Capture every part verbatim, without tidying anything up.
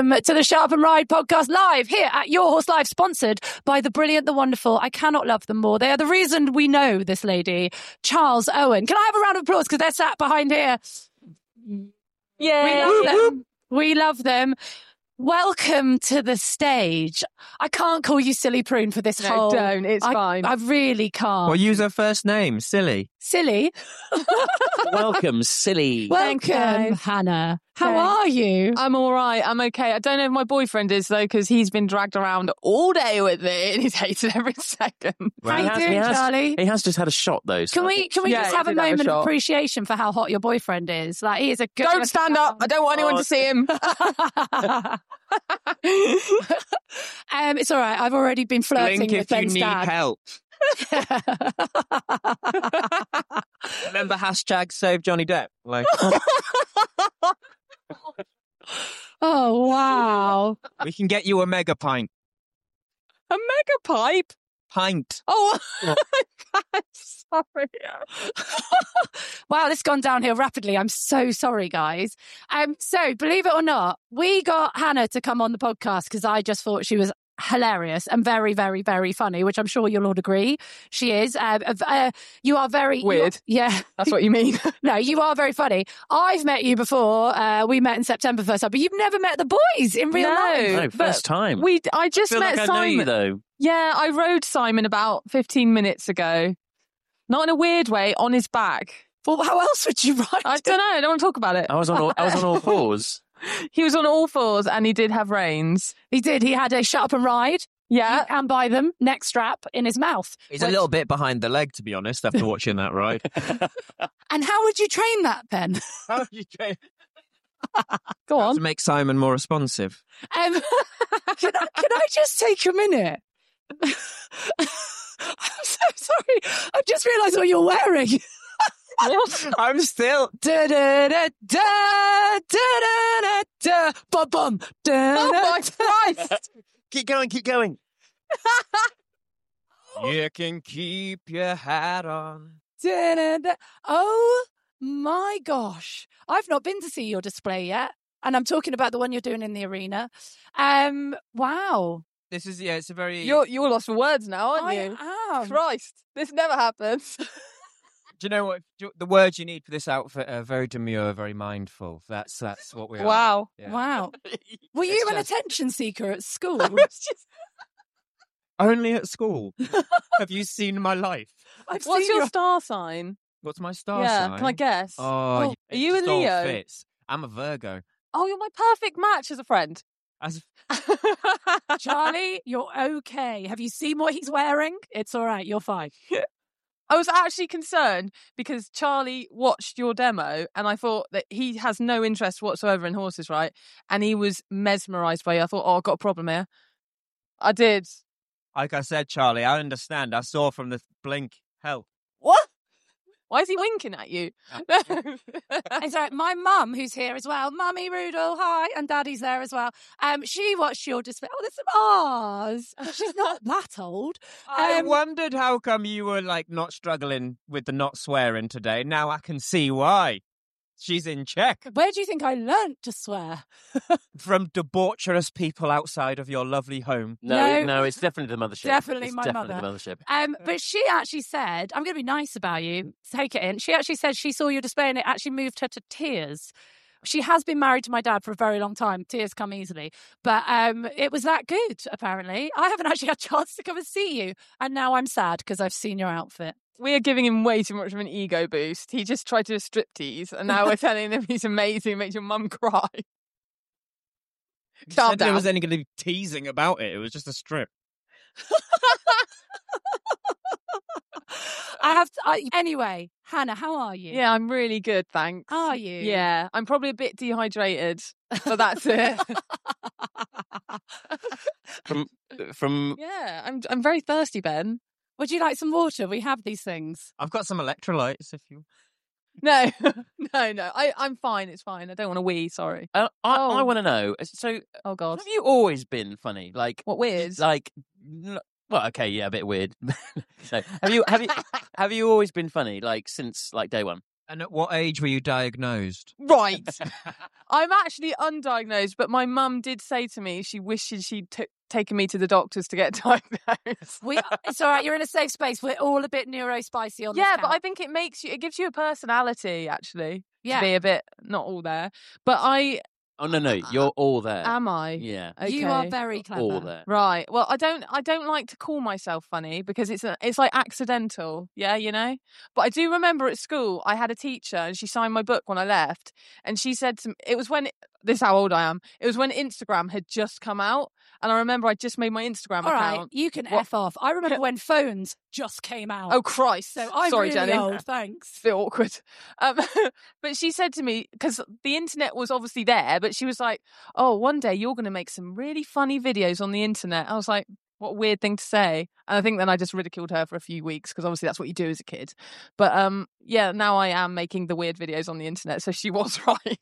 welcome to the Sharp and Ride podcast live here at Your Horse Live, sponsored by the brilliant, the wonderful, I cannot love them more. They are the reason we know this lady, Charles Owen. Can I have a round of applause because they're sat behind here? Yeah, we love them. We love them. Welcome to the stage. I can't call you Silly Prune for this no, whole... don't. It's I, fine. I really can't. Well, use her first name, Silly. Silly? Welcome, Silly. Welcome, guys. Hannah. How Okay. are you? I'm all right. I'm okay. I don't know if my boyfriend is, though, because he's been dragged around all day with me and he's hated every second. How He you has- doing, he has- Charlie? He has just had a shot, though. so Can I we think- can we Yeah, just he have a did have a moment of shot. appreciation for how hot your boyfriend is? Like, he is a good... Don't stand up. I don't want anyone Oh, to see him. um, it's all right. I've already been flirting Blink with if you Ben's need dad. help. Remember hashtag save Johnny Depp? Like, Oh, wow. we can get you a mega pint. A mega pipe? Pint. Oh, God, sorry. Wow, this has gone downhill rapidly. I'm so sorry, guys. Um, so, believe it or not, we got Hannah to come on the podcast because I just thought she was hilarious and very, very, very funny, which I'm sure you'll all agree she is. Uh, uh, you are very... Weird. Yeah. That's what you mean. No, you are very funny. I've met you before. Uh, we met in September first time, but you've never met the boys in real No. life. No, but first time. We, I I just feel met like I know Simon. you, though. Yeah, I rode Simon about fifteen minutes ago. Not in a weird way, on his back. Well, how else would you ride? I don't know. I don't want to talk about it. I was on all, I was on all fours. He was on all fours and he did have reins. He did. He had a shut up and ride. Yeah. You can buy them, neck strap in his mouth. He's Which- a little bit behind the leg, to be honest, after watching that ride. And how would you train that, Ben? How do you train? Go on. To make Simon more responsive. Um, can, I, can I just take a minute? I'm so sorry. I've just realised what you're wearing. I'm still... Da da da da da da da da bum bum da Oh da. my Christ! Keep going, keep going. You can keep your hat on. Da, da, da. Oh my gosh. I've not been to see your display yet. And I'm talking about the one you're doing in the arena. Um, wow. This is, yeah, it's a very... You're you're lost for words now, aren't I you? am. Christ, this never happens. Do you know what? Do you- the words you need for this outfit are very demure, very mindful. That's that's what we are. Wow. Yeah. Wow. Were you an attention seeker at school? Only at school. Have you seen my life? I've What's seen your star sign? What's my star yeah, sign? can I guess? Oh, Oh, you- are you it a all Leo? Fits. I'm a Virgo. Oh, you're my perfect match as a friend. As Charlie, you're okay. Have you seen what he's wearing? It's all right. You're fine. I was actually concerned because Charlie watched your demo and I thought that he has no interest whatsoever in horses, right? And he was mesmerised by you. I thought, oh, I've got a problem here. I did. like I said, Charlie, I understand. I saw from the blink. Help. What? Why is he winking at you? It's like my mum, who's here as well, Mummy Rudel, hi, and Daddy's there as well. Um, she watched your display. Oh, there's some R's. She's not that old. I Um, wondered how come you were like not struggling with the not swearing today. Now I can see why. She's in check. Where do you think I learnt to swear? From debaucherous people outside of your lovely home. No, No. no, it's definitely the mothership. Definitely It's my definitely mother. the mothership. Um, but she actually said, I'm going to be nice about you. Take it in. She actually said she saw your display and it actually moved her to tears. She has been married to my dad for a very long time. Tears come easily. But um, it was that good, apparently. I haven't actually had a chance to come and see you. And now I'm sad because I've seen your outfit. We are giving him way too much of an ego boost. He just tried to do a striptease and now we're telling him he's amazing, makes your mum cry. You Calm said there down. was any going to be teasing about it. It was just a strip. I have to, I, anyway, Hannah, how are you? Yeah, I'm really good, thanks. Are you? Yeah, I'm probably a bit dehydrated, but that's it. From, from Yeah, I'm I'm very thirsty, Ben. Would you like some water? We have these things. I've got some electrolytes if you... No, no, no. I, I'm fine. It's fine. I don't want to wee. Sorry. I, I, Oh. I want to know. So, Oh God. have you always been funny? Like, What weird? like, n- well, okay, yeah, a bit weird. So, have you have you have you always been funny? Like since like day one? And at what age were you diagnosed? Right. I'm actually undiagnosed, but my mum did say to me she wishes she'd t- taken me to the doctors to get diagnosed. We, it's all right. You're in a safe space. We're all a bit neurospicy on this Yeah, but count. I think it makes you, it gives you a personality, actually, Yeah. to be a bit not all there. But I, Oh no, no, you're all there. am I? Yeah. Okay. You are very clever. All there. Right. Well, I don't. I don't like to call myself funny because it's a, it's like accidental. Yeah, you know. But I do remember at school I had a teacher and she signed my book when I left, and she said to me, it was when this is how old I am. It was when Instagram had just come out, and I remember I just made my Instagram All right, account. you can What? F off. I remember when phones just came out. Oh Christ! so I'm sorry, really Jenny. old. Thanks. It's a bit awkward. Um, but she said to me, because the internet was obviously there, but she was like, oh, one day you're going to make some really funny videos on the internet. I was like, what a weird thing to say. And I think then I just ridiculed her for a few weeks because obviously that's what you do as a kid. But um, yeah, now I am making the weird videos on the internet. So she was right.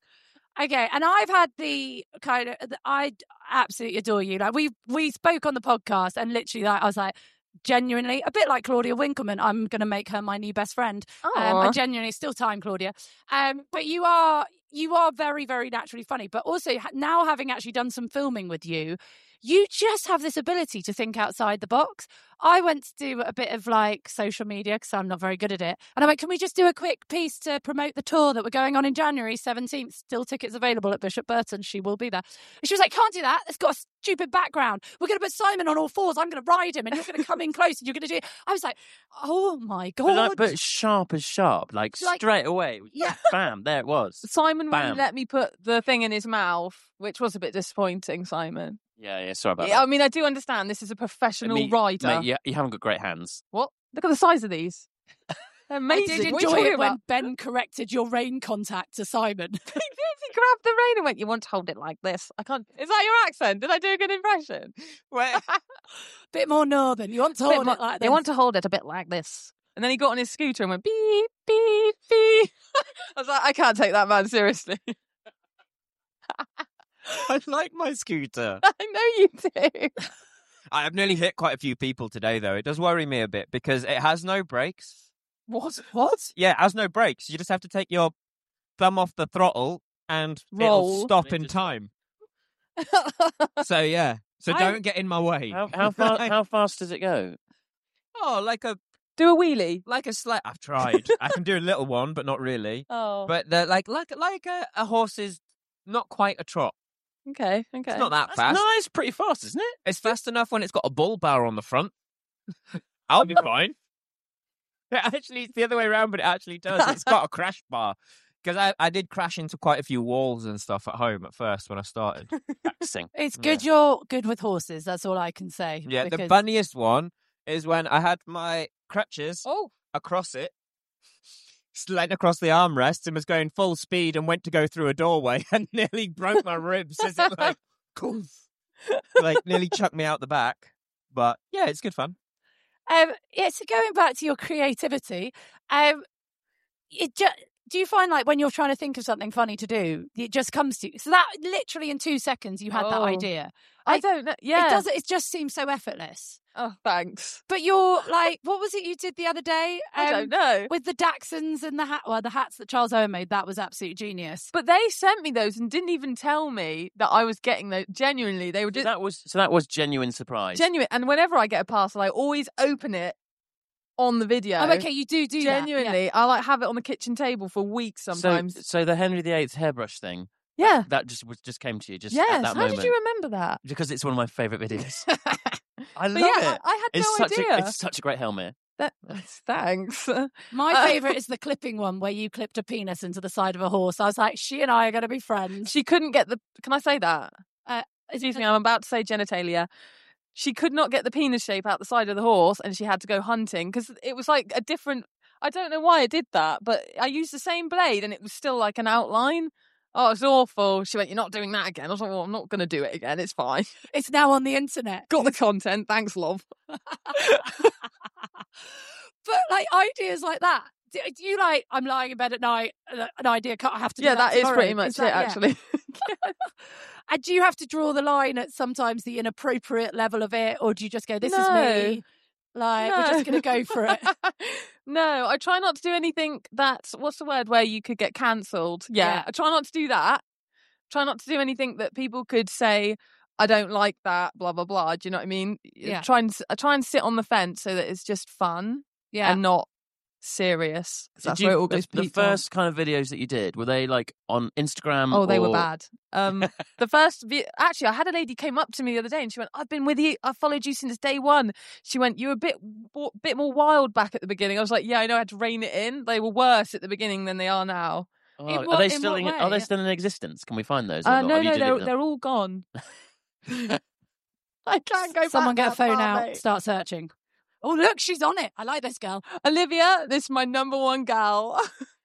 Okay, and I've had the kind of I absolutely adore you. Like we we spoke on the podcast, and literally, like I was like, genuinely, a bit like Claudia Winkleman. I'm going to make her my new best friend. Um, I Aw. genuinely still time Claudia. Um, but you are you are very very naturally funny. But also ha- now having actually done some filming with you, you just have this ability to think outside the box. I went to do a bit of like social media because I'm not very good at it. And I went, can we just do a quick piece to promote the tour that we're going on in January seventeenth? Still tickets available at Bishop Burton. She will be there. And she was like, can't do that. It's got a stupid background. We're going to put Simon on all fours. I'm going to ride him and you're going to come in close and you're going to do it. I was like, oh my But, God. like, but sharp as sharp, like, Like- straight away. Yeah. Bam, there it was. Simon Bam. wouldn't let me put the thing in his mouth, which was a bit disappointing, Simon. Yeah, yeah, sorry about Yeah, I that. mean, I do understand this is a professional Mate, rider. Mate, you, you haven't got great hands. What? Look at the size of these. They're I amazing. did What are you enjoy talking it when about? Ben corrected your rain contact to Simon. He did. He grabbed the rein and went, you want to hold it like this. I can't. Is that your accent? Did I do a good impression? Wait. Bit more northern. You want to Bit hold more- it like You this. want to hold it a bit like this. And then he got on his scooter and went beep, beep, beep. I was like, I can't take that man seriously. I like my scooter. I know you do. I have nearly hit quite a few people today, though. It does worry me a bit because it has no brakes. What? What? Yeah, it has no brakes. You just have to take your thumb off the throttle and Roll. it'll stop It in just- time. So, yeah. So I- don't get in my way. How how, far, Right? how fast does it go? Oh, like a Do a wheelie. like a sled. I've tried. I can do a little one, but not really. Oh. But they're like like like a, a horse's not quite a trot. Okay, okay. It's not that That's fast. nice, pretty fast, isn't it? It's fast enough when it's got a bull bar on the front. I'll be fine. It actually, it's the other way around, but it actually does. It's got a crash bar. Because I, I did crash into quite a few walls and stuff at home at first when I started. Practicing. It's good you're good with horses. That's all I can say. Yeah, the because- funniest one is when I had my crutches Oh. across it, slid across the armrest and was going full speed and went to go through a doorway and nearly broke my ribs as it like, like nearly chucked me out the back. But yeah, it's good fun. Um, yeah, so going back to your creativity, um, it just, do you find like when you're trying to think of something funny to do, it just comes to you? So that literally in two seconds you had that Oh. idea. I, I- don't know. Yeah. It does. It just seems so effortless. Oh, thanks. But you're like, what was it you did the other day? I Um, don't know. With the Dachshunds and the hat, well, the hats that Charles Owen made, that was absolute genius. But they sent me those and didn't even tell me that I was getting those. Genuinely, they were So just that was so that was genuine surprise. genuine. And whenever I get a parcel, I always open it on the video. Oh, okay, you do do that, yeah. Genuinely, I like have it on the kitchen table for weeks sometimes. So, so the Henry the Eighth hairbrush thing, yeah. that just was just came to you just Yes. at that How moment did you remember that? because it's one of my favourite videos. I But love yeah, it. I, I had It's no such idea. a it's such a great helmet. That, thanks. My Uh, favourite is the clipping one where you clipped a penis into the side of a horse. I was like, she and I are going to be friends. She couldn't get the. Can I say that? Uh, Excuse me, I'm about to say genitalia. She could not get the penis shape out the side of the horse, and she had to go hunting because it was like a different. I don't know why I did that, but I used the same blade, and it was still like an outline. Oh, it's awful. She went, "You're not doing that again." I was like, "Well, I'm not going to do it again. It's fine. It's now on the internet. Got the content. Thanks, love." But like ideas like that, do, do you like? I'm lying in bed at night. and An idea cut. I have to. Yeah, do that that is tomorrow. pretty much Is that- it, yeah. actually. And do you have to draw the line at sometimes the inappropriate level of it, or do you just go, "This No. is me"? Like we're just going to go for it. No, I try not to do anything that's, what's the word, where you could get cancelled. Yeah, Yeah. I try not to do that. Try not to do anything that people could say, I don't like that, blah, blah, blah. Do you know what I mean? Yeah. Try and, I try and sit on the fence so that it's just fun Yeah. and not serious. 'Cause Did that's you- where it all the, goes the peaked on. first kind of videos that you did, were they like on Instagram? Oh, they were or- bad. Um, the first, vi- actually, I had a lady came up to me the other day and she went, "I've been with you. I've followed you since day one." She went, "You were a bit, bo- bit more wild back at the beginning." I was like, "Yeah, I know. I had to rein it in. They were worse at the beginning than they are now." Oh, In are what- they in still what in, way? are they still in existence? Can we find those? or Uh, not? no, Have you no, they're deleted them? they're all gone. I can't go. Someone back get a that phone far, out, mate. start searching. Oh, look, she's on it. I like this girl. Olivia, this is my number one gal.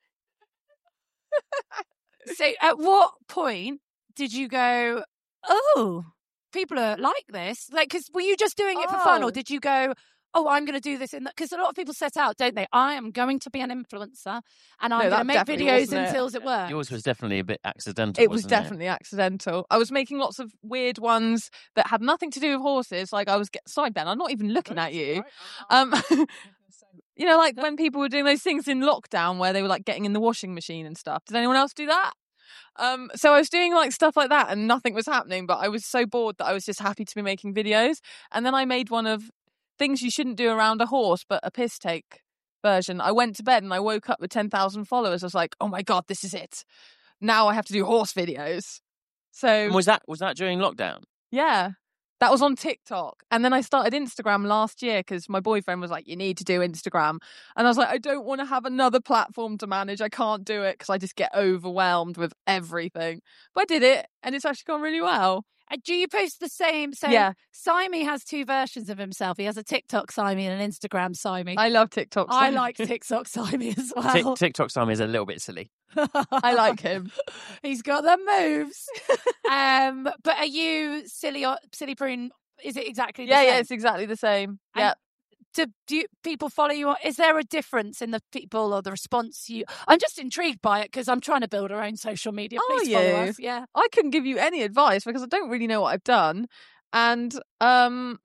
So, at what point did you go, oh, people are like this? Like, because were you just doing it for fun, Oh. or did you go, oh, I'm going to do this in that? Because a lot of people set out, don't they? I am going to be an influencer, and I'm No, going to that make definitely videos wasn't it. until it works. Yours was definitely a bit accidental. It was wasn't definitely accidental. I was making lots of weird ones that had nothing to do with horses. Like I was get sorry, Ben, I'm not even looking at you. Um, you know, like when people were doing those things in lockdown where they were like getting in the washing machine and stuff. Did anyone else do that? Um, so I was doing like stuff like that and nothing was happening, but I was so bored that I was just happy to be making videos. And then I made one of things you shouldn't do around a horse, but a piss take version. I went to bed and I woke up with ten thousand followers. I was like, oh my God, this is it. Now I have to do horse videos. So And was that was that during lockdown? yeah, that was on TikTok. And then I started Instagram last year because my boyfriend was like, you need to do Instagram. And I was like, I don't want to have another platform to manage. I can't do it because I just get overwhelmed with everything. But I did it and it's actually gone really well. And do you post the same? So, Yeah. Simey has two versions of himself. He has a TikTok Simey and an Instagram Simey. I love TikTok. I like TikTok Simey as Tik well. TikTok Simon is a little bit silly. I like him. He's got the moves. um, but are you silly or silly prune? Is it exactly the Yeah, same? yeah, it's exactly the same. And Yeah. Do, do you, people follow you? on- Is there a difference in the people or the response you? I'm just intrigued by it because I'm trying to build our own social media. Are Please follow you? us. Yeah. I couldn't give you any advice because I don't really know what I've done. And um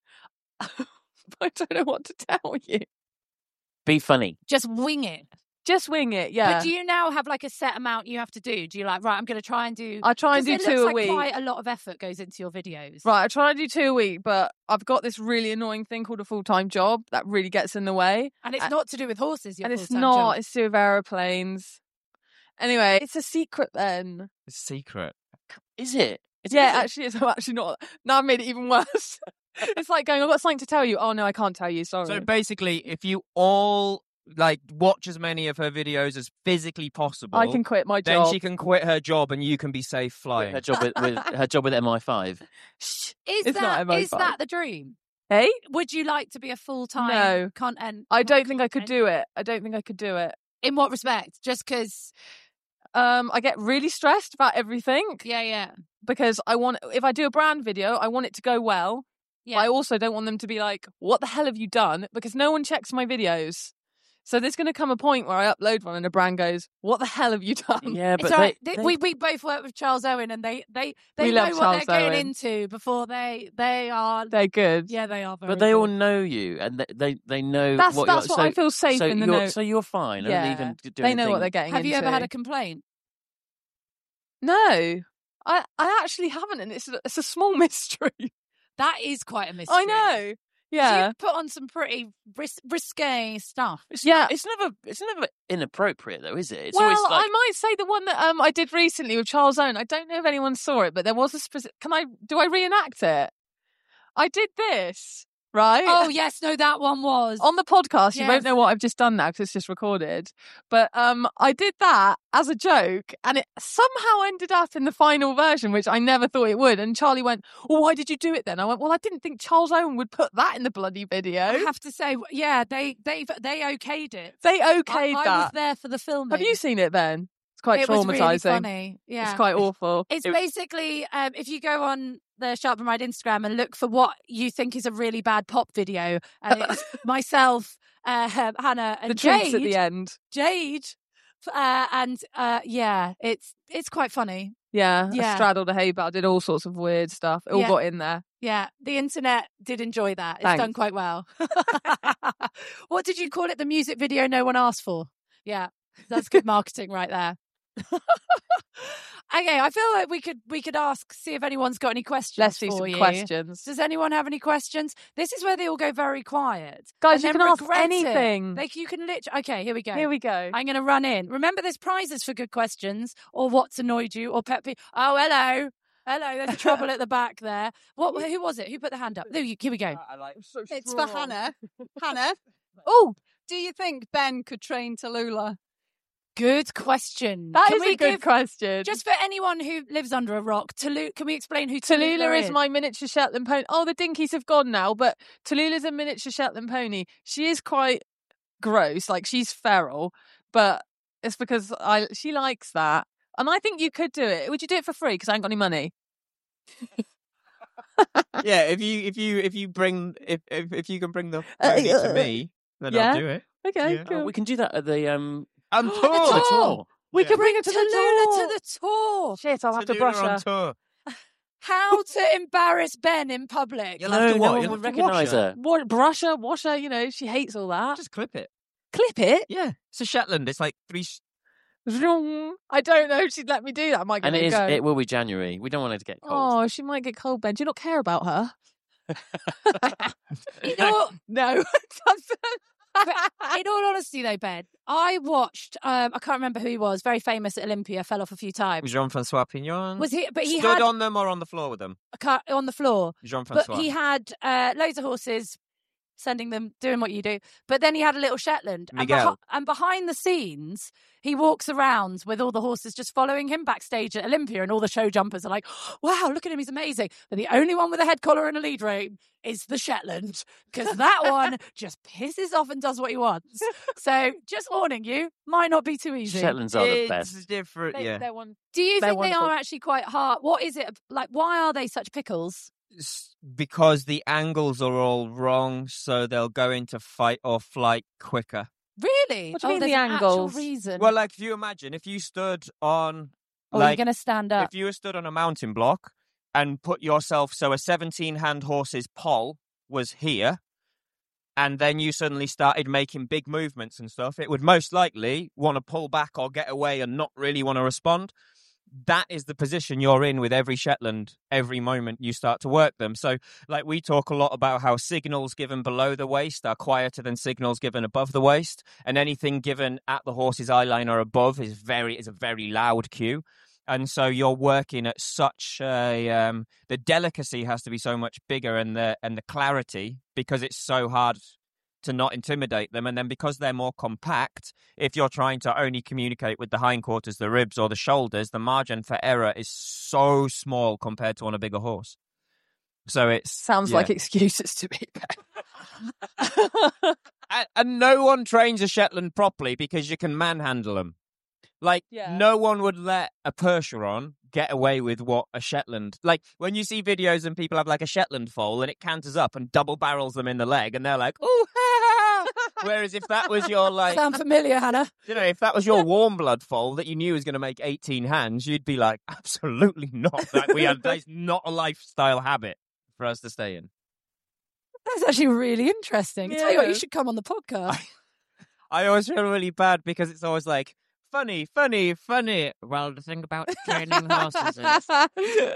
I don't know what to tell you. Be funny. Just wing it. Just wing it, yeah. But do you now have like a set amount you have to do? Do you like, right, I'm going to try and do. I try and do 'cause it two looks a like week. Quite a lot of effort goes into your videos. Right, I try and do two a week, but I've got this really annoying thing called a full-time job that really gets in the way. And it's Uh, not to do with horses. Your and it's full-time not, job. it's to do with aeroplanes. Anyway, it's a secret then. It's secret. Is it? Is Yeah, it? actually, it's actually not. Now I've made it even worse. It's like going, I've got something to tell you. Oh, no, I can't tell you. Sorry. So basically, if you all like watch as many of her videos as physically possible, I can quit my then job. she can quit her job and you can be safe flying. Her job with, with her job with M I five. Shh. Is It's not that M O is five. that the dream? Hey? Would you like to be a full time No. content? I not don't think I could content- do it. I don't think I could do it. In what respect? Just because? Um, I get really stressed about everything Yeah, yeah, because I want, if I do a brand video, I want it to go well. yeah. But I also don't want them to be like, what the hell have you done? Because no one checks my videos. So there's going to come a point where I upload one and a brand goes, what the hell have you done? Yeah, It's but all right. they, Th- they- We we both work with Charles Owen, and they they they We know love what Charles they're getting Owen. into before they they are. They're good. Yeah, they are. Very but they all good. know you, and they they, they know That's, what that's you're, what so, I feel safe so in the you're, know. So you're fine. I Yeah, don't even do they know what anything. they're getting Have into. you ever had a complaint? No, I, I actually haven't, and it's a, it's a small mystery. That is quite a mystery. I know. Yeah. You put on some pretty ris- risque stuff. It's, Yeah. it's never it's never inappropriate though, is it? It's well, always like I might say the one that um I did recently with Charles Owen. I don't know if anyone saw it, but there was a specific. Can I? Do I reenact it? I did this right. Oh yes, no, that one was On the podcast, you Yes. won't know what I've just done now because it's just recorded. But um, I did that as a joke, and it somehow ended up in the final version, which I never thought it would. And Charlie went, "Well, why did you do it then?" I went, "Well, I didn't think Charles Owen would put that in the bloody video." I have to say, yeah, they they they okayed it. They I, okayed I was that. there for the filming. Have you seen it, Ben? It's quite It was really traumatizing. funny. Yeah, It's quite awful. It's It- basically um, if you go on the Sharp and Ride Instagram and look for what you think is a really bad pop video, and it's myself, uh, Hannah, and The drinks Jade. at the end. Jade, uh, and uh, yeah, it's it's quite funny. Yeah, Yeah. I straddled a hay bale, did all sorts of weird stuff. It all Yeah. got in there. Yeah, the internet did enjoy that. It's Thanks. done quite well. What did you call it? The music video no one asked for. Yeah, that's good marketing right there. Okay, I feel like we could we could ask, see if anyone's got any questions. Let's do for some you. questions. Does anyone have any questions? This is where they all go very quiet. Guys, and you then can ask regret it. anything. Like you can literally. Okay, here we go. Here we go. I'm going to run in. Remember, there's prizes for good questions or what's annoyed you or pet peeve. Oh, hello. Hello, there's trouble at the back there. What? Who was it? Who put the hand up? There you, here we go. I like so It's for strong. Hannah. Hannah. Oh, do you think Ben could train Tallulah? Good question. That Can is we a good give, question. just for anyone who lives under a rock, Tallulah, can we explain who Tallulah, Tallulah is my miniature Shetland pony. Oh, the dinkies have gone now, but Tallulah's a miniature Shetland pony. She is quite gross, like she's feral, but it's because I she likes that. And I think you could do it. Would you do it for free? Because I ain't got any money. Yeah, if you if you if you bring if if, if you can bring the Uh, pony uh, to me, then yeah. I'll do it. Okay, Yeah. Oh, cool. we can do that at the um On The tour. the tour. tour. We Yeah. could bring her to Tallulah the tour. to the tour. Shit, I'll have to Tallulah brush on her. tour. How to embarrass Ben in public. You'll No, have to no what? one You'll would have to wash recognise her. Wa- brush her, wash her. You know, she hates all that. Just clip it. Clip it. Yeah, it's a Shetland. It's like three. Sh- Vroom. I don't know if she'd let me do that. I might give And it it a is go. it will be January. We don't want her to get cold. Oh, she might get cold, Ben. Do you not care about her? You know, No. in all honesty, though, Ben, I watched. Um, I can't remember who he was. Very famous at Olympia. Fell off a few times. Jean-Francois Pignon. Was he? But he Stood had on them or on the floor with them? a car on the floor. Jean-Francois. But he had uh, loads of horses, sending them, doing what you do. But then he had a little Shetland. And, Miguel. behi- and behind the scenes, he walks around with all the horses just following him backstage at Olympia. And all the show jumpers are like, wow, look at him, he's amazing. But the only one with a head collar and a lead rein is the Shetland. Because that one just pisses off and does what he wants. So just warning you, might not be too easy. Shetlands are the it's best. different. They, yeah. They're one. Do you They're think they wonderful. are actually quite hard? What is it? Like, why are they such pickles? S- because the angles are all wrong, so they'll go into fight or flight quicker. Really? What do you oh, mean there's the an actual angles? reason. Well, like if you imagine, if you stood on, oh, like, you're going to stand up. if you were stood on a mountain block and put yourself, so a seventeen-hand horse's poll was here, and then you suddenly started making big movements and stuff, it would most likely want to pull back or get away and not really want to respond. That is the position you're in with every Shetland every moment you start to work them. So, like, we talk a lot about how signals given below the waist are quieter than signals given above the waist, and anything given at the horse's eye line or above is very is a very loud cue. And so you're working at such a um, the delicacy has to be so much bigger, and the and the clarity, because it's so hard to not intimidate them. And then because they're more compact, if you're trying to only communicate with the hindquarters, the ribs or the shoulders, the margin for error is so small compared to on a bigger horse. So it's Sounds yeah. like excuses to me. and, and no one trains a Shetland properly because you can manhandle them. Like, Yeah. no one would let a Percheron get away with what a Shetland... Like, when you see videos and people have, like, a Shetland foal and it canters up and double barrels them in the leg and they're like, ooh, ha, ha, ha. Whereas if that was your, like... Sound familiar, Hannah? You know, if that was your warm blood foal that you knew was going to make eighteen hands, you'd be like, absolutely not. Like, we had, that's not a lifestyle habit for us to stay in. That's actually really interesting. I tell you what, Yeah. you should come on the podcast. I always feel really bad because it's always like, funny, funny, funny. Well, the thing about training horses is...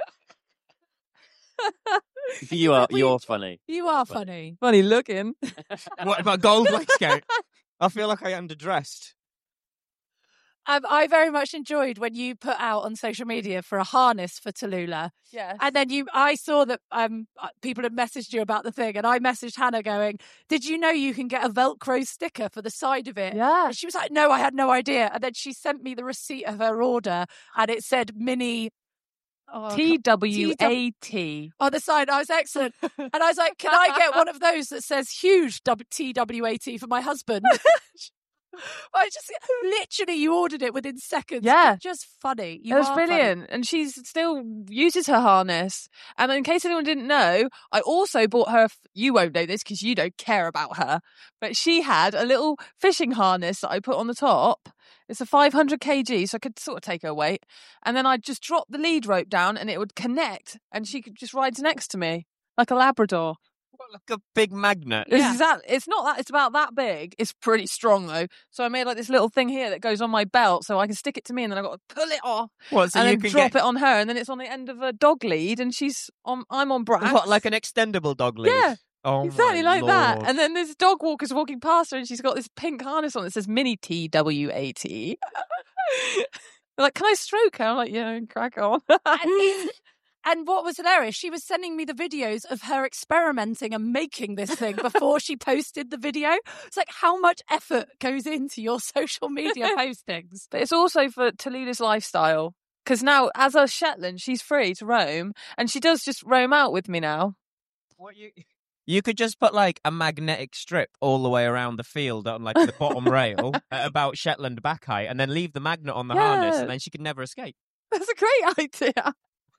You are you're funny. You are funny. Funny looking. What about gold waistcoat? I feel like I underdressed. Um, I very much enjoyed when you put out on social media for a harness for Tallulah. Yeah. And then you, I saw that um, uh, people had messaged you about the thing, and I messaged Hannah going, did you know you can get a Velcro sticker for the side of it? Yeah. And she was like, no, I had no idea. And then she sent me the receipt of her order, and it said mini... Oh, I T can't- W A T. on the side. I was excellent. And I was like, can I get one of those that says huge T W A T for my husband? I just literally, you ordered it within seconds. Yeah. It's just funny. You It was are funny. brilliant. And she still uses her harness. And in case anyone didn't know, I also bought her, you won't know this because you don't care about her, but she had a little fishing harness that I put on the top. It's a five hundred kilograms, so I could sort of take her weight. And then I'd just drop the lead rope down and it would connect and she could just ride next to me like a Labrador. Like a big magnet. It's Yeah. exactly. It's not that. It's about that big. It's pretty strong though. So I made like this little thing here that goes on my belt, so I can stick it to me, and then I got to pull it off What? So and you then can drop get it on her, and then it's on the end of a dog lead, and she's on. I'm on Brax. what, like an extendable dog lead? Yeah. Oh, Exactly my like that. Lord. And then this dog walker's walking past her and she's got this pink harness on that says Mini T W A T. Like, can I stroke her? I'm like, yeah, crack on. And, it- and what was hilarious, she was sending me the videos of her experimenting and making this thing before she posted the video. It's like, how much effort goes into your social media postings? But it's also for Tallulah's lifestyle. Because now, as a Shetland, she's free to roam. And she does just roam out with me now. What you you could just put like a magnetic strip all the way around the field on like the bottom rail at about Shetland back height, and then leave the magnet on the harness, Yeah. and then she could never escape. That's a great idea.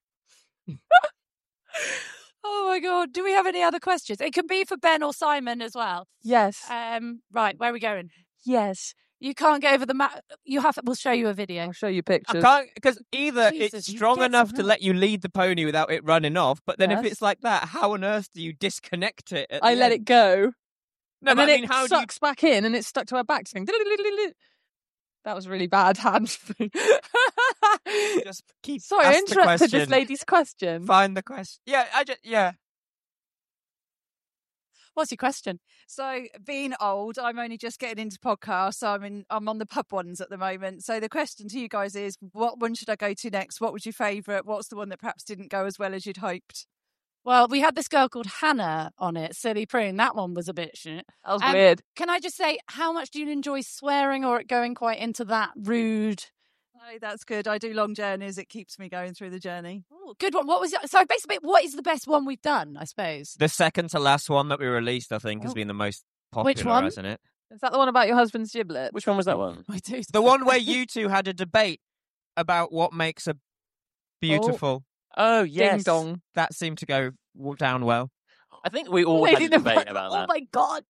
Oh my God. Do we have any other questions? It can be for Ben or Simon as well. Yes. Um, right, where are we going? yes. You can't go over the map. You have. We'll show you a video. I'll show you I pictures. can't, because either Jesus, it's you strong get enough some to help. let you lead the pony without it running off, but then if Yes. it's like that, how on earth do you disconnect it? At I the let end? it go. No, and but then I mean, it how do you? sucks back in and it's stuck to her back. Saying, that was really bad hand. Just keep Sorry, I ask the interrupted this question. lady's question. Find the question. Yeah, I just yeah. What's your question? So, being old, I'm only just getting into podcasts. So I'm in, I'm on the pub ones at the moment. So the question to you guys is, what one should I go to next? What was your favourite? What's the one that perhaps didn't go as well as you'd hoped? Well, we had this girl called Hannah on it, Silly Prune. That one was a bit shit. That was Um, weird. Can I just say, how much do you enjoy swearing or it going quite into that rude? Oh, that's good. I do long journeys. It keeps me going through the journey. Ooh, good one. What was it? So basically, what is the best one we've done, I suppose? The second to last one that we released, I think, has Oh. been the most popular, Which one? hasn't it? Is that the one about your husband's giblet? Which one was that one? I do. The one where you two had a debate about what makes a beautiful. Oh, yes. Ding dong. That seemed to go w- down well. I think we all had Lady a debate Nirvana. about Oh that. my God.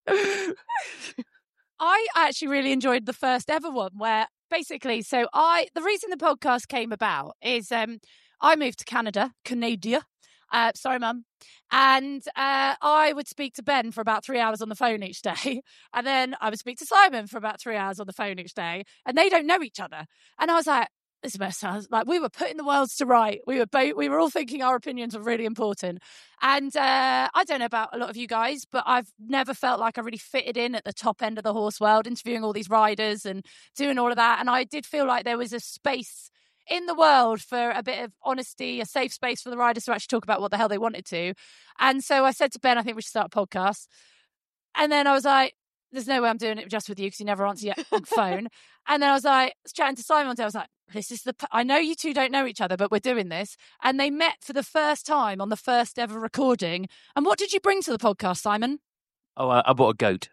I actually really enjoyed the first ever one where basically, so I, the reason the podcast came about is um, I moved to Canada, Canada. Uh, sorry, Mum. And uh, I would speak to Ben for about three hours on the phone each day. And then I would speak to Simon for about three hours on the phone each day. And they don't know each other. And I was like, this must sound like we were putting the worlds to right. We were both, we were all thinking our opinions were really important. And uh, I don't know about a lot of you guys, but I've never felt like I really fitted in at the top end of the horse world, interviewing all these riders and doing all of that. And I did feel like there was a space in the world for a bit of honesty, a safe space for the riders to actually talk about what the hell they wanted to. And so I said to Ben, I think we should start a podcast. And then I was like, there's no way I'm doing it just with you because you never answer your phone. And then I was like, I was chatting to Simon one day, I was like, this is the, p- I know you two don't know each other, but we're doing this. And they met for the first time on the first ever recording. And what did you bring to the podcast, Simon? Oh, I, I bought a goat.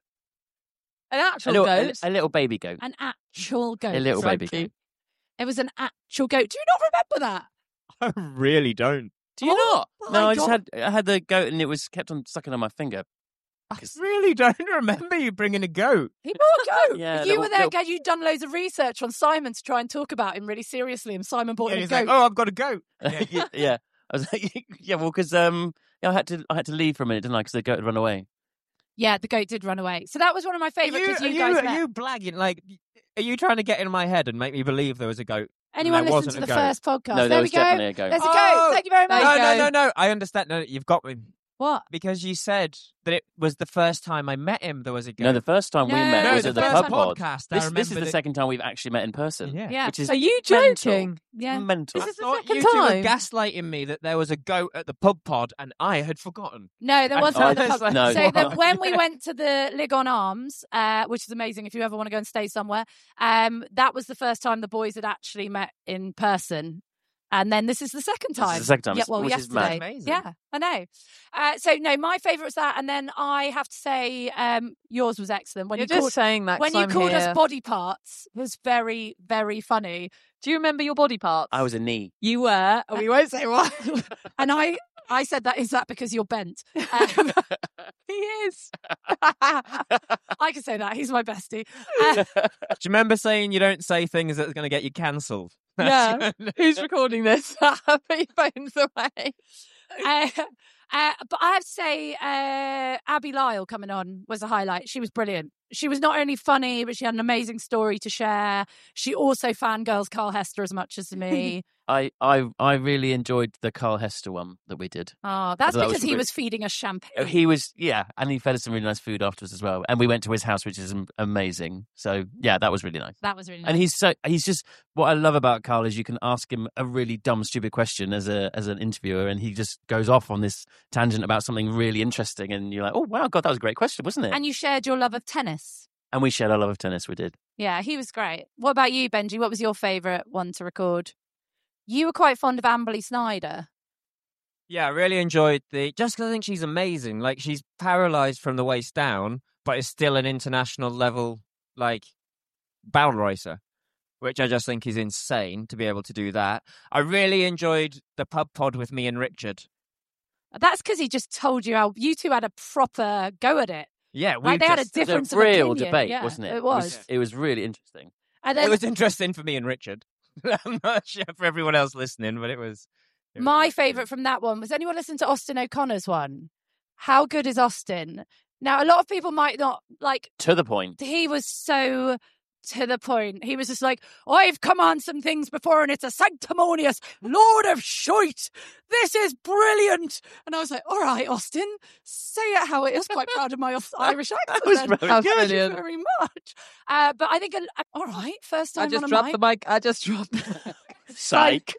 An A actual little, a, goat. a little baby goat. An actual goat. A little baby Frankie. goat. It was an actual goat. Do you not remember that? I really don't. Do you Oh, not? Oh No, my I just God. had I had the goat and it was kept on sucking on my finger. I really don't remember you bringing a goat. He bought a goat. Yeah, you little- were there, little- again. You'd done loads of research on Simon to try and talk about him really seriously, and Simon bought Yeah, him a he's goat. like, oh, I've got a goat. Yeah. yeah, yeah. I was like, yeah, well, because um, yeah, I had to I had to leave for a minute, didn't I? Because the goat had run away. Yeah, the goat did run away. So that was one of my Are favourite you, because are, you, you, guys are met. you blagging? Like, are you trying to get in my head and make me believe there was a goat? Anyone there listen to wasn't the a goat? first podcast? No, there there we was go. definitely a goat. There's a Oh! goat. Thank you very much. No, There no, you no, go. no. I understand. No, you've got me. What? Because you said that it was the first time I met him, there was a goat. No, the first time we No, met no, was the at the first pub time- pod. podcast. I This, this is remember the that- second time we've actually met in person. Yeah. Yeah. Which is Are you mental. joking? Yeah. Mental. This is the thought second you two were time. gaslighting me that there was a goat at the pub pod and I had forgotten. No, there wasn't. Oh, at the it's pub. like- No. So that when we Yeah. went to the Lig on Arms, uh, which is amazing if you ever want to go and stay somewhere, um, that was the first time the boys had actually met in person. And then this is the second This time. is the second time, Yeah, well, which is mad. yesterday. Amazing. Yeah, I know. Uh, so no, my favourite was that, and then I have to say, um, yours was excellent. When You're you just called, saying that 'cause when you I'm called here. us body parts, was very, very funny. Do you remember your body parts? I was a knee. You were. Oh, we won't say what. And I, I said that is that because you're bent. Um, he is. I can say that he's my bestie. Uh, Do you remember saying you don't say things that's going to get you cancelled? Yeah. Who's recording this? Put your phones away. Uh, Uh, but I have to say, uh, Abby Lyle coming on was a highlight. She was brilliant. She was not only funny, but she had an amazing story to share. She also fangirls Carl Hester as much as me. I, I I really enjoyed the Carl Hester one that we did. Oh, that's That was because he really- was feeding us champagne. He was, yeah, and he fed us some really nice food afterwards as well. And we went to his house, which is am- amazing. So yeah, that was really nice. That was really nice. And he's so he's just what I love about Carl is you can ask him a really dumb, stupid question as a as an interviewer, and he just goes off on this tangent about something really interesting, and you're like, oh wow, God, that was a great question, wasn't it? And you shared your love of tennis. And we shared our love of tennis. We did. Yeah, he was great. What about you, Benji? What was your favourite one to record? You were quite fond of Amberly Snyder. Yeah, I really enjoyed the. Just 'cause I think she's amazing. Like, she's paralysed from the waist down, but is still an international level, like, barrel racer, which I just think is insane to be able to do that. I really enjoyed the pub pod with me and Richard. That's because he just told you how you two had a proper go at it. Yeah, we Like, they had a just- It was difference a of real opinion. debate, Yeah, wasn't it? It was. It was really interesting. And It then was interesting for me and Richard. I'm not sure for everyone else listening, but it was. it was my quite favourite from that one was anyone listen to Austin O'Connor's one? How good is Austin? Now, a lot of people might not like. To the point. He was so to the point. He was just like, I've come on some things before and it's a sanctimonious load of shite. This is brilliant. And I was like, all right, Austin, say it how it is. Quite proud of my Irish accent. was then. very Thank you brilliant. very much. Uh, but I think, uh, all right, first time I just on a dropped mic. the mic. I just dropped the mic. Psych.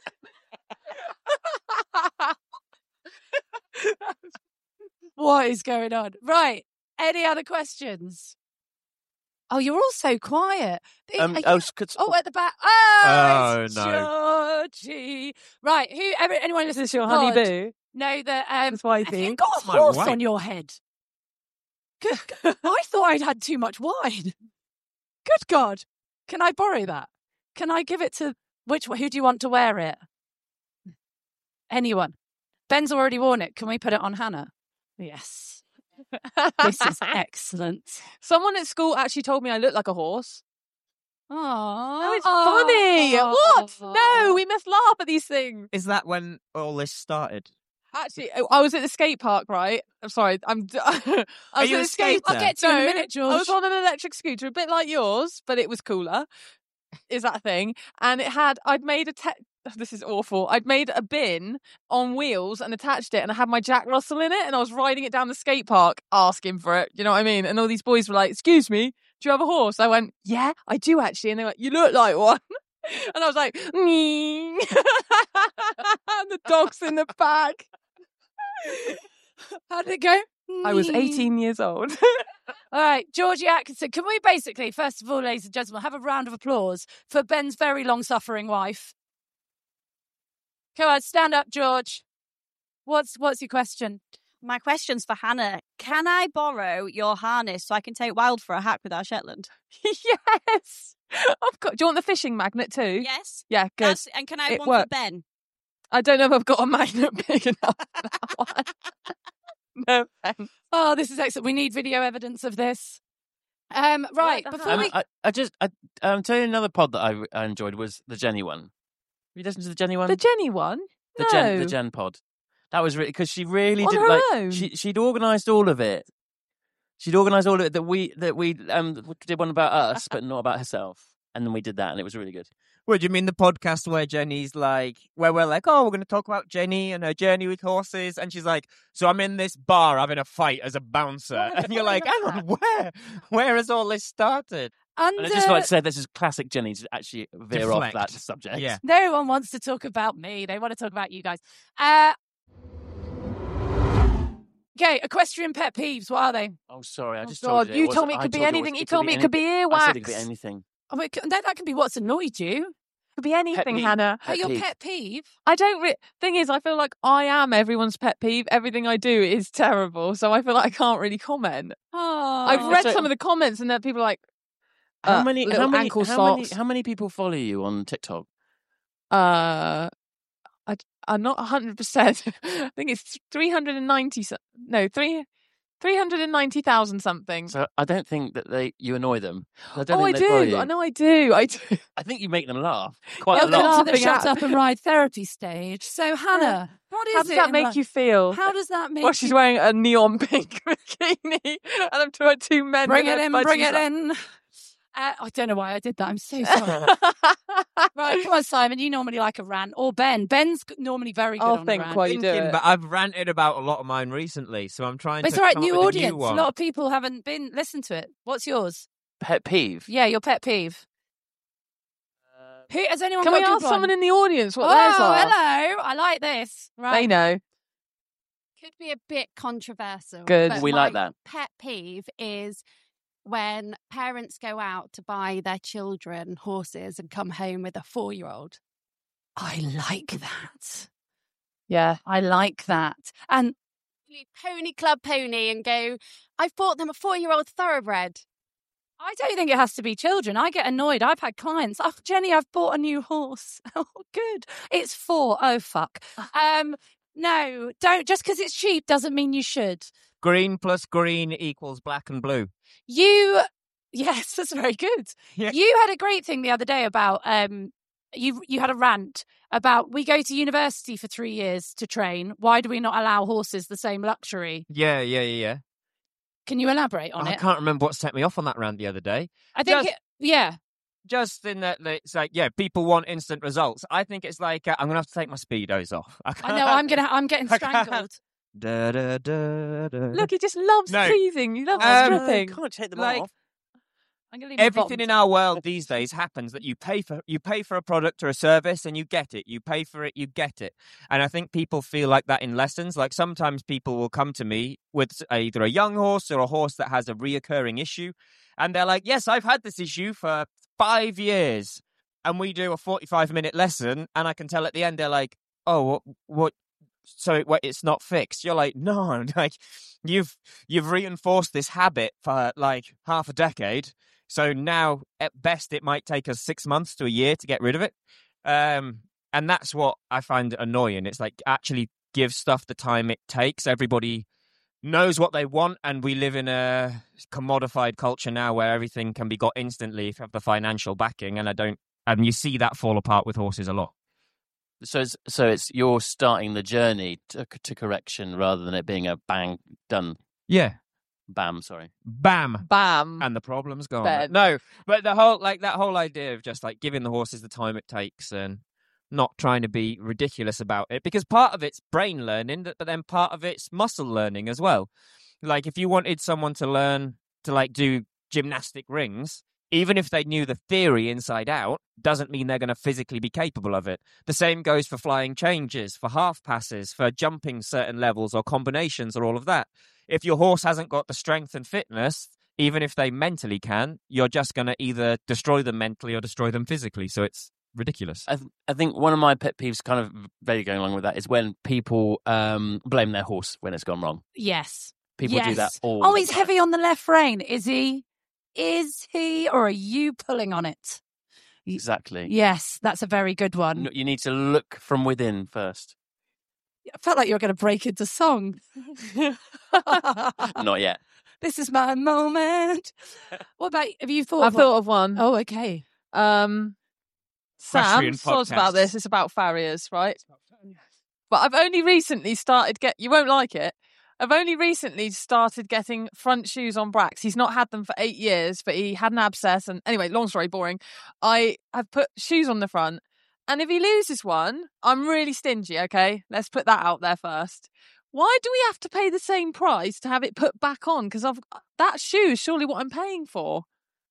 What is going on? Right. Any other questions? Oh, you're all so quiet. Um, Are you- oh, s- could- Oh, at the back. Oh, Oh, it's no. Georgie. Right. Who? Ever, anyone listen Is to this your the pod honeyboo? know that? Um, That's wifey. have you got a It's my horse wife. on your head? Good, I thought I'd had too much wine. Good God. Can I borrow that? Can I give it to which? Who do you want to wear it? Anyone? Ben's already worn it. Can we put it on Hannah? Yes. This is excellent. Someone at school actually told me I look like a horse. Oh, Oh, it's funny. What? No, we must laugh at these things. Is that when all this started? Actually, I- I was at the skate park, right? I'm sorry. I'm. I was you at a the skate. skater? I'll get to you in a No, minute, I George. was on an electric scooter, a bit like yours, but it was cooler. Is that a thing? And it had. I'd made a. Te- this is awful. I'd made a bin on wheels and attached it, and I had my Jack Russell in it, and I was riding it down the skate park, asking for it. You know what I mean? And all these boys were like, "Excuse me, do you have a horse?" I went, "Yeah, I do actually." And they went, "You look like one." And I was like, "Nee." And the dog's in the back. How did it go? I was eighteen years old. All right, Georgie Atkinson. Can we basically, first of all, ladies and gentlemen, have a round of applause for Ben's very long-suffering wife? Come on, stand up, George. What's what's your question? My question's for Hannah. Can I borrow your harness so I can take Wild for a hack with our Shetland? Yes. I've got. Do you want the fishing magnet too? Yes. Yeah, good. That's, and can I have It one worked. for Ben? I don't know if I've got a magnet big enough for that one. No thanks. Oh, this is excellent. We need video evidence of this. Um, right, the before Um, we... I, I just, I, I'm telling you another pod that I, I enjoyed was the Jenny one. Have you listened to the Jenny one? The Jenny one? the no. Jen, the Jen pod. That was really because she really On did her like own? she she'd organised all of it. She'd organised all of it that we that we um did one about us, but not about herself. And then we did that, and it was really good. What do you mean the podcast where Jenny's like, where we're like, oh, we're going to talk about Jenny and her journey with horses, and she's like, so I'm in this bar having a fight as a bouncer, and you're like, hang on, where, where has all this started? Under... And I just like to say this is classic Jenny to actually veer Deflect. off that subject. Yeah. No one wants to talk about me. They want to talk about you guys. Uh... Okay, equestrian pet peeves. What are they? Oh, sorry, I Oh, just God, told you. you it was- told me it I could be told you anything. was- You told me it could be any- I said it could be earwax. anything. Oh, it can- that, that can be what's annoyed you. It could be anything, peeve. Hannah. But Pet your peeve. pet peeve? I don't. Re- Thing is, I feel like I am everyone's pet peeve. Everything I do is terrible, so I feel like I can't really comment. Oh, I've read So- some of the comments, and then people are like, How uh, many? How little many? ankle How many? socks. How many people follow you on TikTok? Uh, I, I'm not one hundred percent. I think it's three hundred ninety. So- no, three three hundred ninety thousand something. So I don't think that they you annoy them. I don't Oh, I think they bother do. you. I know I do. I do. I think you make them laugh quite a Welcome lot. to the Laughing shut at- up and ride therapy stage. So Hannah, what is How does it? that in make life- you feel? How does that make Well, she's you wearing a neon pink bikini, and I'm talking two men. bring with it their in, bring budgies it up. in? Uh, I don't know why I did that. I'm so sorry. Right, come on, Simon. You normally like a rant, or Ben. Ben's g- normally very good I'll on think a rant. while you do Thinking, it. but I've ranted about a lot of mine recently, so I'm trying But it's to all right, come new up with audience. a A, new one. lot of people haven't been listened to it. What's yours? Pet peeve. Yeah, your pet peeve. Who has anyone Can got we a good ask someone one? in the audience what oh, theirs are? hello. I like this. Right. They know. Could be a bit controversial. Good. but We my like that. Pet peeve is when parents go out to buy their children horses and come home with a four-year-old. I like that. Yeah. I like that. And Pony Club pony and go, I've bought them a four-year-old thoroughbred. I don't think it has to be children. I get annoyed. I've had clients. Oh, Jenny, I've bought a new horse. Oh, good. It's four. Oh, fuck. Um, no, don't. Just because it's cheap doesn't mean you should. Green plus green equals black and blue. You, yes, that's very good. Yeah. You had a great thing the other day about, um, you you had a rant about we go to university for three years to train. Why do we not allow horses the same luxury? Yeah, yeah, yeah, yeah. Can you elaborate on I it? can't remember what set me off on that rant the other day. I think, Just- it, yeah. Just in that that it's like, yeah, people want instant results. I think it's like, uh, I'm going to have to take my Speedos off. I know. I'm gonna. I'm getting I can't- strangled. Da, da, da, da. Look, he just loves No. teasing. He loves Um, stripping. Can't take them Like- off. I'm gonna leave my Everything bottoms. in our world these days happens that you pay for you pay for a product or a service and you get it. You pay for it, you get it. And I think people feel like that in lessons. Like sometimes people will come to me with either a young horse or a horse that has a reoccurring issue. And they're like, yes, I've had this issue for five years. And we do a forty-five minute lesson. And I can tell at the end, they're like, oh, what, what so it, what, it's not fixed. You're like, no, like you've you've reinforced this habit for like half a decade. So now, at best, it might take us six months to a year to get rid of it. Um, and that's what I find annoying. It's like actually give stuff the time it takes. Everybody knows what they want, and we live in a commodified culture now where everything can be got instantly if you have the financial backing. And I don't, and you see that fall apart with horses a lot. So it's, so it's you're starting the journey to, to correction rather than it being a bang, done, Yeah. bam, sorry. Bam. Bam. And the problem's gone. Ben. No, but the whole like that whole idea of just like giving the horses the time it takes and not trying to be ridiculous about it, because part of it's brain learning, but then part of it's muscle learning as well. Like if you wanted someone to learn to like do gymnastic rings, even if they knew the theory inside out, doesn't mean they're going to physically be capable of it. The same goes for flying changes, for half passes, for jumping certain levels or combinations or all of that. If your horse hasn't got the strength and fitness, even if they mentally can, you're just going to either destroy them mentally or destroy them physically. So it's ridiculous. I, th- I think one of my pet peeves, kind of very going along with that, is when people um, blame their horse when it's gone wrong. Yes. People do that Yes. all Oh, the he's time. heavy on the left rein. Is he? Is he? Or are you pulling on it? Exactly. Yes, that's a very good one. No, you need to look from within first. I felt like you were going to break into song. Not yet. This is my moment. What about, have you thought I've of thought of one. Oh, okay. Um, Sam, Equestrian thoughts about podcasts. this. It's about farriers, right? But I've only recently started get. You won't like it. I've only recently started getting front shoes on Brax. He's not had them for eight years, but he had an abscess. And anyway, long story, boring. I have put shoes on the front. And if he loses one, I'm really stingy, okay? Let's put that out there first. Why do we have to pay the same price to have it put back on? Because I've that shoe is surely what I'm paying for.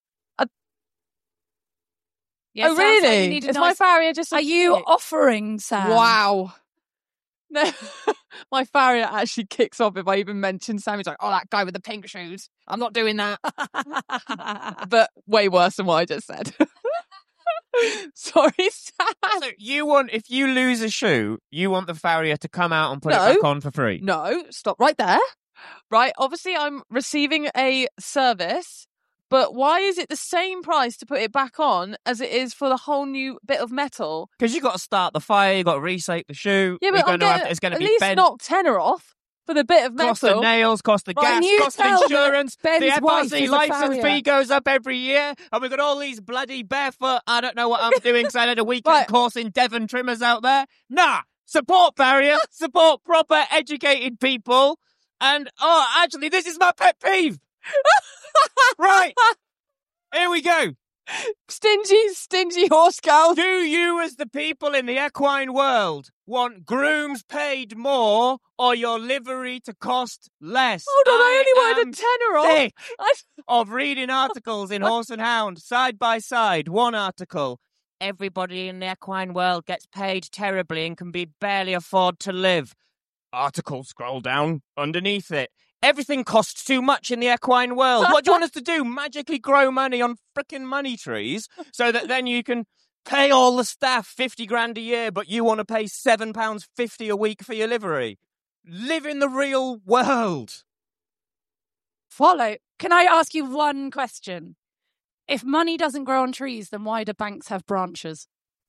Yeah, oh, sounds like you really? need a Is my nice- farrier just a Are you dick? offering, Sam? Wow. No, my farrier actually kicks off if I even mention Sam. He's like, oh, that guy with the pink shoes. I'm not doing that. But way worse than what I just said. Sorry, Sam. So you want, if you lose a shoe, you want the farrier to come out and put No. it back on for free? No, stop right there. Right, obviously I'm receiving a service, but why is it the same price to put it back on as it is for the whole new bit of metal? Because you got to start the fire, you got to reshape the shoe. Yeah, you're but I'm gonna have- getting it's going to at be least bent. knock tenner off for for the bit of Cost metal. of nails, cost of Right, gas, and you cost of tell them insurance. Ben's The F R wife C is a license farrier. fee goes up every year. And we've got all these bloody barefoot, I don't know what I'm doing because I had a weekend Right. course in Devon trimmers out there. Nah, support farrier, support proper educated people. And, oh, actually, this is my pet peeve. Right. Here we go. Stingy, stingy horse girl. Do you, as the people in the equine world, want grooms paid more or your livery to cost less? Hold on, I only wanted am a tenner off. sick I- of reading articles in Horse and Hound, side by side. One article, everybody in the equine world gets paid terribly and can be barely afford to live. Article, scroll down, underneath it. Everything costs too much in the equine world. What do you want us to do? Magically grow money on frickin' money trees so that then you can pay all the staff fifty grand a year, but you want to pay seven pounds fifty a week for your livery? Live in the real world. Follow. Can I ask you one question? If money doesn't grow on trees, then why do banks have branches?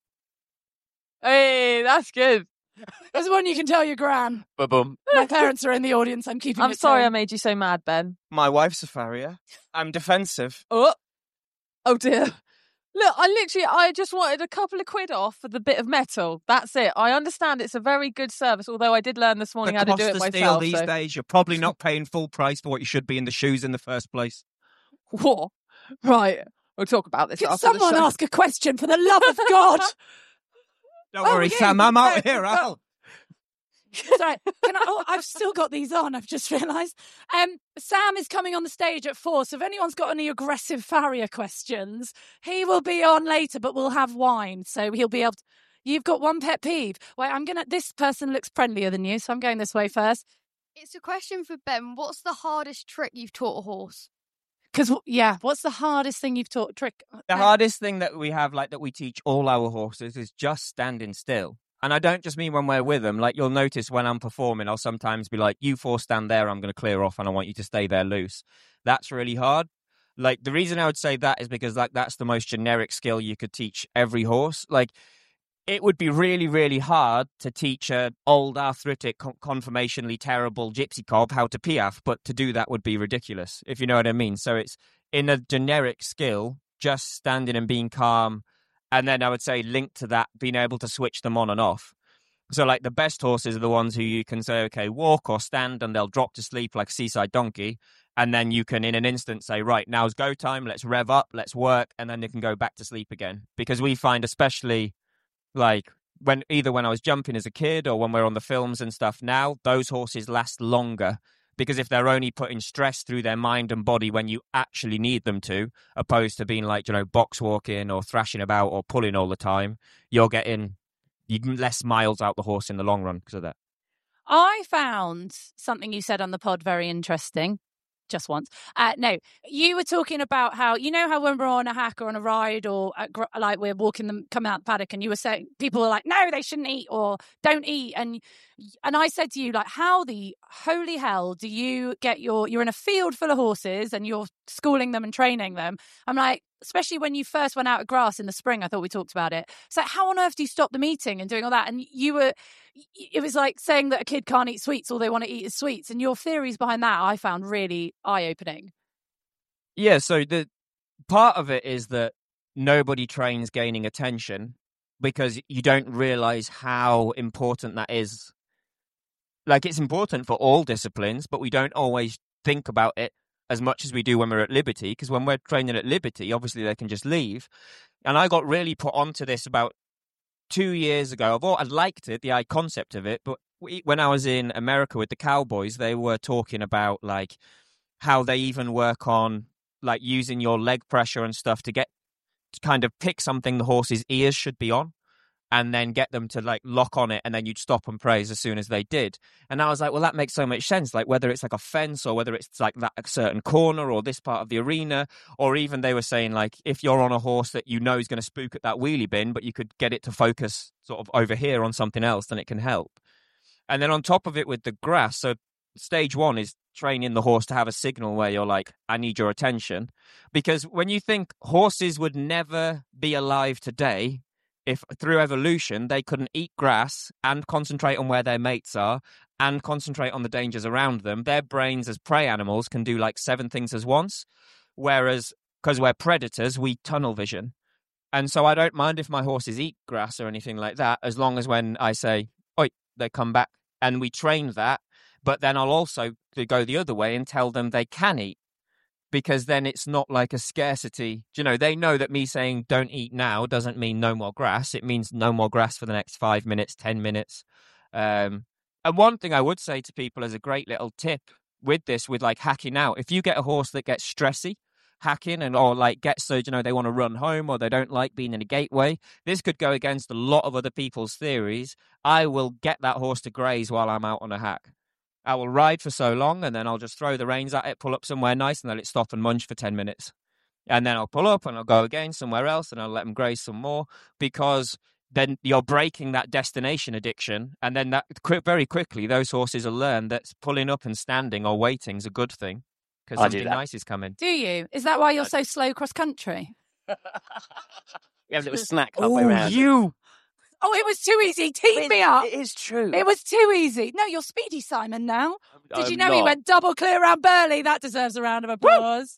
Hey, that's good. There's one you can tell your gran. Ba-boom. My parents are in the audience. I'm keeping I'm it sorry I tame. made you so mad, Ben. My wife's a farrier. I'm defensive. Oh, oh dear. Look, I literally, I just wanted a couple of quid off for the bit of metal. That's it. I understand it's a very good service, although I did learn this morning The how to cost do it of myself. steel these so- days, you're probably not paying full price for what you should be in the shoes in the first place. What? Right. We'll talk about this Can after someone the show. ask a question for the love of God? Don't Oh, worry, yeah, Sam, I'm oh, out here. oh. Al. Sorry, can I, oh, I've still got these on. I've just realised. Um, Sam is coming on the stage at four, so if anyone's got any aggressive farrier questions, he will be on later, but we'll have wine, so he'll be able to... You've got one pet peeve. Wait, I'm gonna... This person looks friendlier than you, so I'm going this way first. It's a question for Ben. What's the hardest trick you've taught a horse? Because, yeah, what's the hardest thing you've taught? Trick? The hardest thing that we have, like that we teach all our horses, is just standing still. And I don't just mean when we're with them. Like, you'll notice when I'm performing, I'll sometimes be like, you four stand there, I'm going to clear off, and I want you to stay there loose. That's really hard. Like, the reason I would say that is because, like, that's the most generic skill you could teach every horse. Like, it would be really, really hard to teach an old, arthritic, con- conformationally terrible gypsy cob how to piaffe, but to do that would be ridiculous, if you know what I mean. So it's, in a generic skill, just standing and being calm. And then I would say linked to that, being able to switch them on and off. So like the best horses are the ones who you can say, okay, walk or stand, and they'll drop to sleep like a seaside donkey. And then you can in an instant say, right, now's go time. Let's rev up, let's work. And then they can go back to sleep again. Because we find especially like when either when I was jumping as a kid or when we're on the films and stuff now, those horses last longer. Because if they're only putting stress through their mind and body when you actually need them to, opposed to being like, you know, box walking or thrashing about or pulling all the time, you're getting you can less miles out the horse in the long run because of that. I found something you said on the pod very interesting. Just once. Uh, no, you were talking about how, you know, how when we're on a hack or on a ride or at, gr- like we're walking them coming out the paddock and you were saying people are like, no, they shouldn't eat or don't eat. And and I said to you, like, how the holy hell do you get your, you're in a field full of horses and you're schooling them and training them. I'm like, especially when you first went out at grass in the spring, I thought we talked about it. So how on earth do you stop them eating and doing all that? And you were, it was like saying that a kid can't eat sweets, all they want to eat is sweets. And your theories behind that I found really eye-opening. Yeah, so the part of it is that nobody trains gaining attention because you don't realize how important that is. Like, it's important for all disciplines, but we don't always think about it as much as we do when we're at Liberty, because when we're training at Liberty, obviously they can just leave. And I got really put onto this about two years ago. I've all, I liked it, the concept of it, but we, when I was in America with the Cowboys, they were talking about like how they even work on like using your leg pressure and stuff to get to kind of pick something the horse's ears should be on, and then get them to like lock on it, and then you'd stop and praise as soon as they did. And I was like, well, that makes so much sense. Like whether it's like a fence or whether it's like that certain corner or this part of the arena, or even they were saying like if you're on a horse that you know is going to spook at that wheelie bin, but you could get it to focus sort of over here on something else, then it can help. And then on top of it with the grass, so stage one is training the horse to have a signal where you're like, I need your attention. Because when you think horses would never be alive today if through evolution they couldn't eat grass and concentrate on where their mates are and concentrate on the dangers around them, their brains as prey animals can do like seven things at once. Whereas, because we're predators, we tunnel vision. And so I don't mind if my horses eat grass or anything like that, as long as when I say, oi, they come back. And we train that. But then I'll also go the other way and tell them they can eat. Because then it's not like a scarcity. You know, they know that me saying don't eat now doesn't mean no more grass. It means no more grass for the next five minutes, ten minutes. Um, and one thing I would say to people as a great little tip with this, with like hacking out, if you get a horse that gets stressy, hacking and or like gets so, you know, they want to run home or they don't like being in a gateway, this could go against a lot of other people's theories. I will get that horse to graze while I'm out on a hack. I will ride for so long and then I'll just throw the reins at it, pull up somewhere nice and let it stop and munch for ten minutes. And then I'll pull up and I'll go again somewhere else and I'll let them graze some more, because then you're breaking that destination addiction. And then that very quickly, those horses will learn that pulling up and standing or waiting is a good thing because I do something that. nice is coming. Do you? Is that why you're so slow cross country? We have a little snack halfway Oh, round. you! Oh, it was too easy. Teed me up. It is true. It was too easy. No, you're Speedy Simon now. Did you I'm know he not. went double clear around Burley? That deserves a round of applause.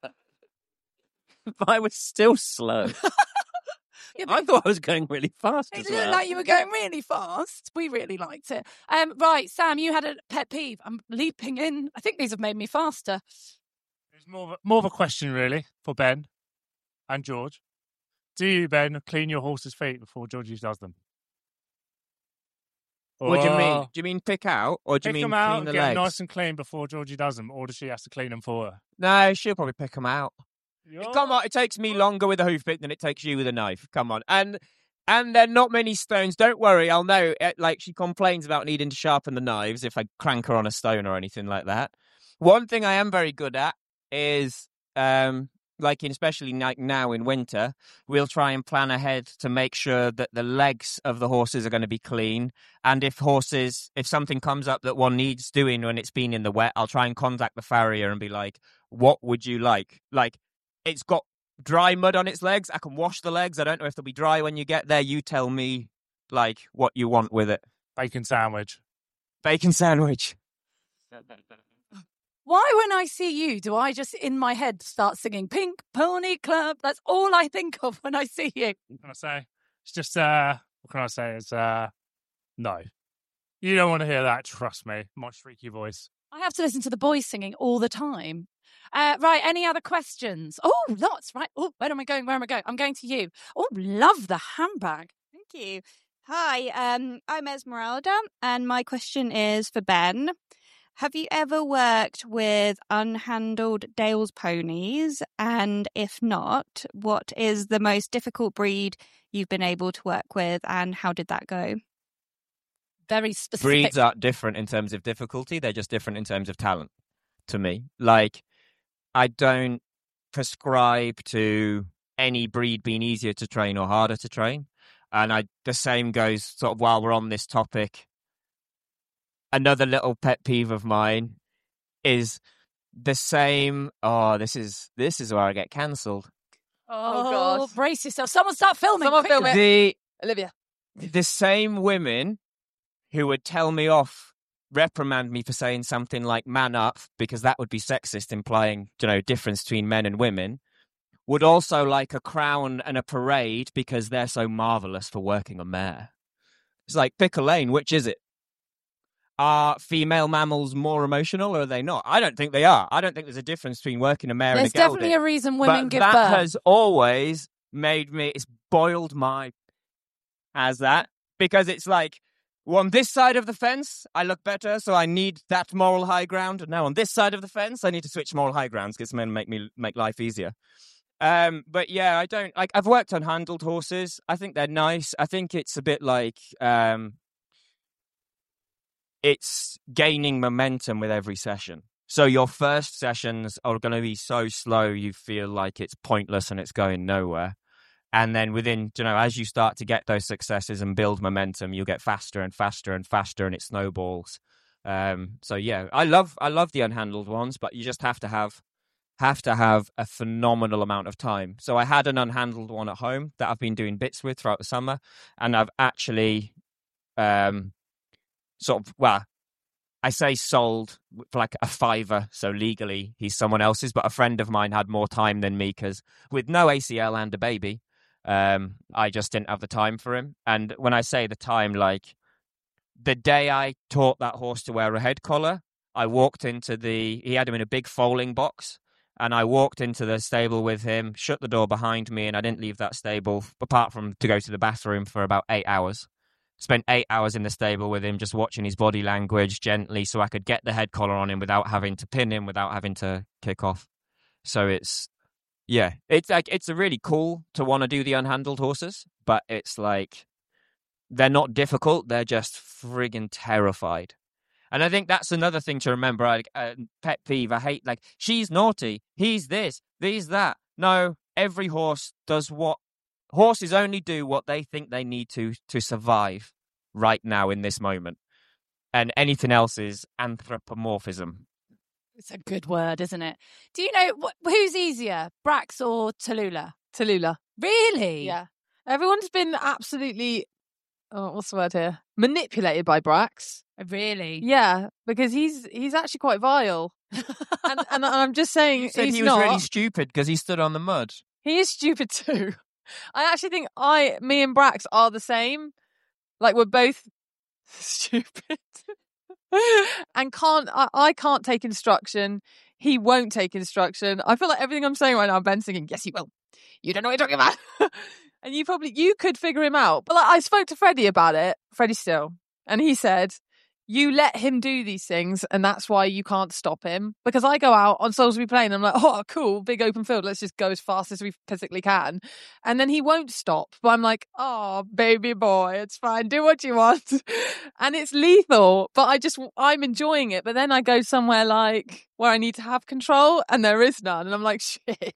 I was still slow. Yeah, I but thought I was going really fast it as looked well. like you were going really fast. We really liked it. Um, right, Sam, you had a pet peeve. I'm leaping in. I think these have made me faster. It's more of, a, more of a question, really, for Ben and George. Do you, Ben, clean your horse's feet before Georgie does them? What do you mean? Or Do you mean pick out or do you Pick mean them out clean and the get them legs? nice and clean before Georgie does them, or does she have to clean them for her? No, she'll probably pick them out. You're- Come on, it takes me longer with a hoof pick than it takes you with a knife. Come on. And and there are not many stones. Don't worry, I'll know. Eh, Like, she complains about needing to sharpen the knives if I crank her on a stone or anything like that. One thing I am very good at is, um, like, in, especially like now in winter, we'll try and plan ahead to make sure that the legs of the horses are going to be clean. And if horses, if something comes up that one needs doing when it's been in the wet, I'll try and contact the farrier and be like, what would you like? Like, it's got dry mud on its legs. I can wash the legs. I don't know if they'll be dry when you get there. You tell me, like, what you want with it. Bacon sandwich. Bacon sandwich. Why, when I see you, do I just in my head start singing Pink Pony Club? That's all I think of when I see you. What can I say? It's just, uh, what can I say? It's, uh, no. You don't want to hear that, trust me. My shrieky voice. I have to listen to the boys singing all the time. Uh, right, any other questions? Oh, lots, right. Oh, where am I going? Where am I going? I'm going to you. Oh, love the handbag. Thank you. Hi, um, I'm Esmeralda, and my question is for Ben. Have you ever worked with unhandled Dales ponies? And if not, what is the most difficult breed you've been able to work with, and how did that go? Very specific. Breeds are different in terms of difficulty. They're just different in terms of talent to me. Like, I don't prescribe to any breed being easier to train or harder to train. And I the same goes sort of while we're on this topic. Another little pet peeve of mine is the same. Oh, this is this is where I get cancelled. Oh, God. brace yourself. Someone start filming. Someone film quickly. it. The Olivia. the same women who would tell me off, reprimand me for saying something like "man up" because that would be sexist, implying, you know, difference between men and women, would also like a crown and a parade because they're so marvelous for working a mare. It's like, pick a lane. Which is it? Are female mammals more emotional or are they not? I don't think they are. I don't think there's a difference between working a mare There's and a gelding. definitely a reason women but give that birth. has always made me, it's boiled my, as that, because it's like, well, on this side of the fence, I look better, so I need that moral high ground. And now on this side of the fence, I need to switch moral high grounds because men make me make life easier. Um, but yeah, I don't, like, I've worked on handled horses. I think they're nice. I think it's a bit like, um, it's gaining momentum with every session. So your first sessions are going to be so slow, you feel like it's pointless and it's going nowhere. And then within, you know, as you start to get those successes and build momentum, you'll get faster and faster and faster and it snowballs. Um, so yeah, I love, I love the unhandled ones, but you just have to have, have to have a phenomenal amount of time. So I had an unhandled one at home that I've been doing bits with throughout the summer, and I've actually, um, sort of, well, I say sold for like a fiver, so legally he's someone else's. But a friend of mine had more time than me because with no A C L and a baby, um, I just didn't have the time for him. And when I say the time, like the day I taught that horse to wear a head collar, I walked into the, he had him in a big foaling box, and I walked into the stable with him, shut the door behind me, and I didn't leave that stable apart from to go to the bathroom for about eight hours. Spent eight hours in the stable with him, just watching his body language gently so I could get the head collar on him without having to pin him, without having to kick off. So it's, yeah, it's like, it's really cool to want to do the unhandled horses, but it's like, they're not difficult. They're just friggin' terrified. And I think that's another thing to remember. Like, uh, pet peeve. I hate, like, she's naughty. He's this. He's that. No, every horse does what horses only do what they think they need to to survive right now in this moment. And anything else is anthropomorphism. It's a good word, isn't it? Do you know wh- who's easier, Brax or Tallulah? Tallulah. Really? Yeah. Everyone's been absolutely, oh, what's the word here? Manipulated by Brax. Really? Yeah, because he's he's actually quite vile. and, and I'm just saying, You said he's he was not. really stupid because he stood on the mud. He is stupid too. I actually think I, me and Brax are the same. Like, we're both stupid. and can't, I, I can't take instruction. He won't take instruction. I feel like everything I'm saying right now, Ben's thinking, yes, he will. You don't know what you're talking about. and you probably, you could figure him out. But like, I spoke to Freddie about it, Freddie Still, and he said, you let him do these things, and that's why you can't stop him. Because I go out on Salisbury Plain, and I'm like, oh, cool, big open field. Let's just go as fast as we physically can. And then he won't stop. But I'm like, oh, baby boy, it's fine. Do what you want. and it's lethal. But I just, I'm enjoying it. But then I go somewhere like where I need to have control, and there is none. And I'm like, shit.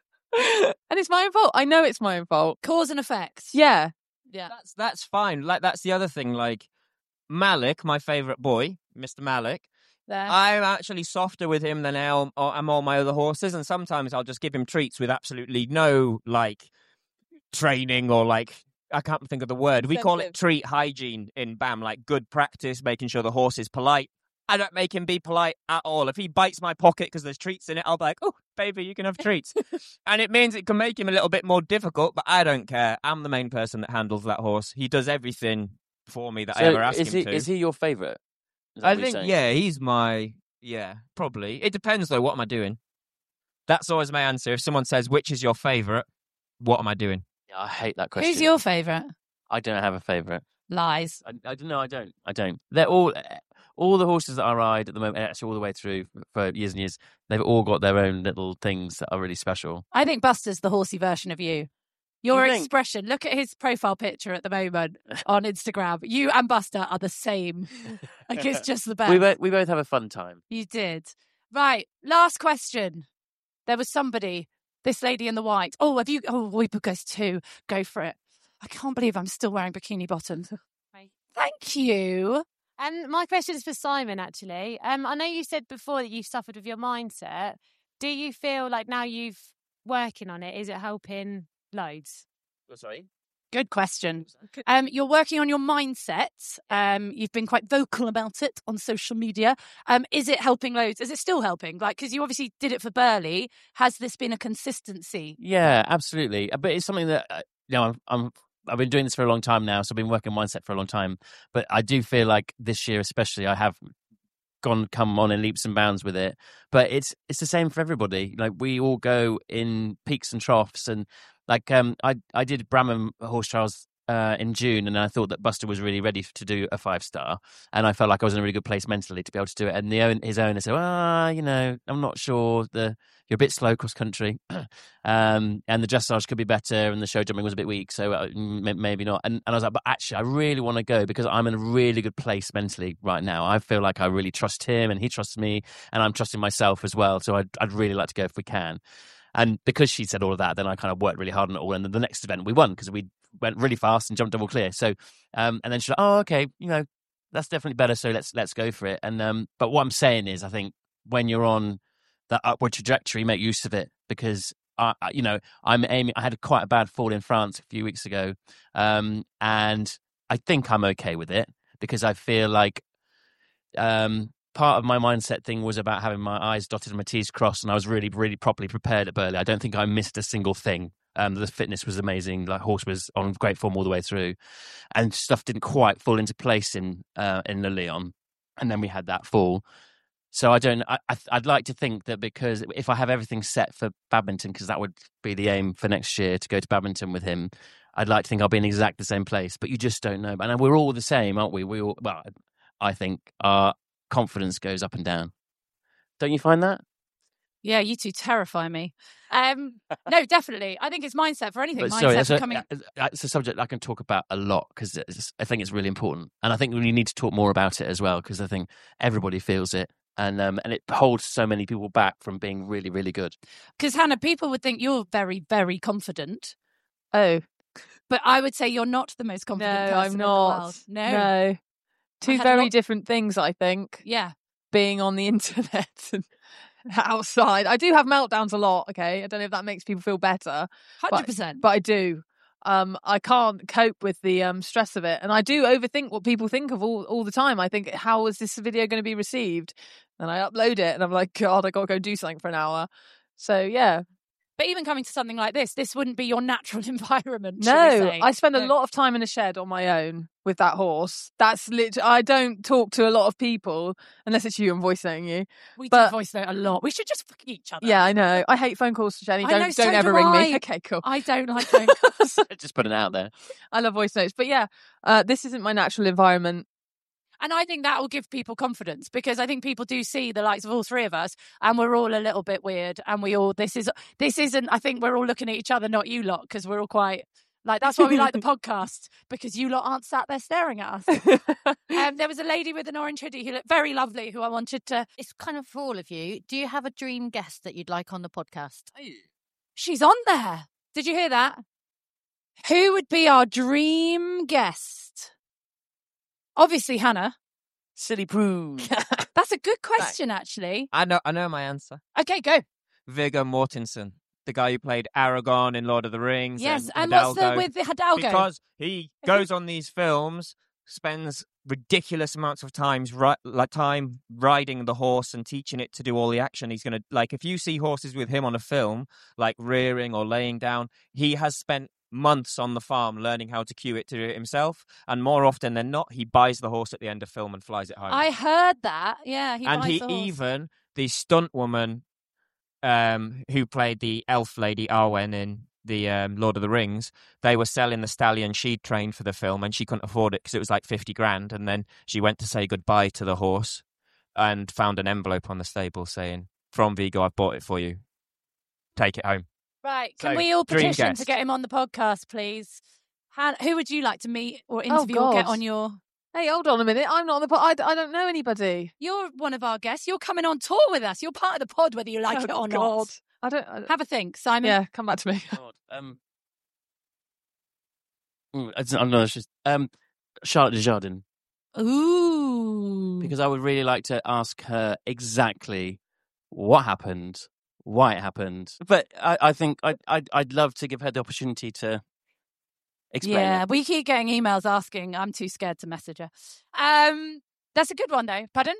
and it's my own fault. I know it's my own fault. Cause and effect. Yeah. Yeah. That's that's fine. Like, that's the other thing. Like, Malik, my favourite boy, Mister Malik, There. I'm actually softer with him than I am am all my other horses, and sometimes I'll just give him treats with absolutely no, like, training or, like, I can't think of the word. We call it treat hygiene in B A M, like good practice, making sure the horse is polite. I don't make him be polite at all. If he bites my pocket because there's treats in it, I'll be like, oh, baby, you can have treats. and it means it can make him a little bit more difficult, but I don't care. I'm the main person that handles that horse. He does everything for me that I So ever ask is him he, to. Is he your favourite? Is that I what you're think, saying? yeah, he's my, yeah, probably. It depends, though. What am I doing? That's always my answer. If someone says, which is your favourite, what am I doing? Yeah, I hate that question. Who's your favourite? I don't have a favourite. Lies. I, I don't know. I don't. I don't. They're all all the horses that I ride at the moment, actually all the way through for years and years. They've all got their own little things that are really special. I think Buster's the horsey version of you. Your You think? expression. Look at his profile picture at the moment on Instagram. You and Buster are the same. like it's just the best. We both we both have a fun time. You did. Right. Last question. There was somebody, this lady in the white. Oh, have you? Oh, Weeper goes two. Go for it. I can't believe I'm still wearing bikini bottoms. Right. Thank you. And my question is for Simon, actually. Um, I know you said before that you suffered with your mindset. Do you feel like now you've working on it, is it helping loads? Oh, sorry. Good question. Um, you're working on your mindset. Um, you've been quite vocal about it on social media. Um, is it helping loads? Is it still helping? Like, because you obviously did it for Burley. Has this been a consistency? Yeah, absolutely. But it's something that uh, you know I'm, I'm I've been doing this for a long time now, so I've been working mindset for a long time. But I do feel like this year, especially, I have gone come on in leaps and bounds with it. But it's it's the same for everybody. Like, we all go in peaks and troughs, and like um, I I did Bramham horse trials uh, in June, and I thought that Buster was really ready to do a five star, and I felt like I was in a really good place mentally to be able to do it. And the own, his owner said, "Ah, you know, I'm not sure. The you're a bit slow cross country, um, and the dressage could be better, and the show jumping was a bit weak, so uh, m- maybe not." And, and I was like, "But actually, I really want to go because I'm in a really good place mentally right now. I feel like I really trust him, and he trusts me, and I'm trusting myself as well. So I'd, I'd really like to go if we can." And because she said all of that, then I kind of worked really hard on it all. And then the next event we won because we went really fast and jumped double clear. So, um, and then she's like, "Oh, okay, you know, that's definitely better. So let's let's go for it." And um, but what I'm saying is, I think when you're on that upward trajectory, make use of it because I, I you know, I'm aiming. I had quite a bad fall in France a few weeks ago, um, and I think I'm okay with it because I feel like um, part of my mindset thing was about having my I's dotted and my T's crossed, and I was really, really properly prepared at Burley. I don't think I missed a single thing. Um, the fitness was amazing. Like horse was on great form all the way through, and stuff didn't quite fall into place in uh, in Le Lion, and then we had that fall. So I don't. I, I'd like to think that because if I have everything set for badminton, because that would be the aim for next year to go to badminton with him, I'd like to think I'll be in exactly the same place. But you just don't know. And we're all the same, aren't we? We all. Well, I think our confidence goes up and down. Don't you find that? Yeah, you two terrify me. Um, no, definitely. I think it's mindset for anything. But mindset sorry, for that's a, coming. it's a subject I can talk about a lot because I think it's really important, and I think we need to talk more about it as well because I think everybody feels it, and um, and it holds so many people back from being really, really good. Because Hannah, people would think you're very, very confident, Oh, but I would say you're not the most confident no, person I'm in the not. world. No, No. Two had a very lot- different things, I think. yeah. Being on the internet and outside. I do have meltdowns a lot, okay? I don't know if that makes people feel better, Hundred percent. but I do. Um, I can't cope with the um, stress of it. And I do overthink what people think of all, all the time. I think, how is this video going to be received? And I upload it and I'm like, God, I got to go do something for an hour. So, yeah. But even coming to something like this, this wouldn't be your natural environment. shall we No, say. I spend a No. lot of time in a shed on my own with that horse. That's lit. I don't talk to a lot of people unless it's you and voice noting you. We but- do voice note a lot. We should just fuck each other. Yeah, I know. I hate phone calls to Jenny. I Don't know, so don't ever do ring I. me. Okay, cool. I don't like phone calls. Just put it out there. I love voice notes, but yeah, uh, this isn't my natural environment. And I think that will give people confidence because I think people do see the likes of all three of us and we're all a little bit weird and we all, this is, this isn't, I think we're all looking at each other, not you lot, because we're all quite, like, that's why we like the podcast because you lot aren't sat there staring at us. Um, there was a lady with an orange hoodie who looked very lovely who I wanted to, It's kind of for all of you. Do you have a dream guest that you'd like on the podcast? she's on there. Did you hear that? Who would be our dream guest? Obviously, Hannah. Silly Prue. That's a good question, actually. I know. I know my answer. Okay, go. Viggo Mortensen, the guy who played Aragorn in Lord of the Rings. Yes, and, and what's the Hidalgo. with the Hidalgo? Because he goes on these films, spends ridiculous amounts of times ri- like time riding the horse and teaching it to do all the action. He's gonna like if you see horses with him on a film, like rearing or laying down, he has spent months on the farm learning how to cue it to do it himself, and more often than not, he buys the horse at the end of film and flies it home. I heard that. Yeah, he and buys he the horse. even the stunt woman um, who played the elf lady Arwen in the um, Lord of the Rings, they were selling the stallion she'd trained for the film, and she couldn't afford it because it was like fifty grand. And then she went to say goodbye to the horse and found an envelope on the stable saying, "From Viggo, I've bought it for you. Take it home." Right. Can So, we all dream petition to guest. get him on the podcast, please? Han- who would you like to meet or interview Oh, or get God. on your... Hey, hold on a minute. I'm not on the pod. I, I don't know anybody. You're one of our guests. You're coming on tour with us. You're part of the pod, whether you like Oh, it or God. not. I don't. I, Have a think, Simon. yeah, come back to me. God, um, ooh, it's- I know it's just um, Charlotte Desjardins, Ooh. because I would really like to ask her exactly what happened, why it happened. But I, I think I'd, I'd I'd love to give her the opportunity to explain. Yeah, it. we keep getting emails asking. I'm too scared to message her. Um, that's a good one, though. Pardon?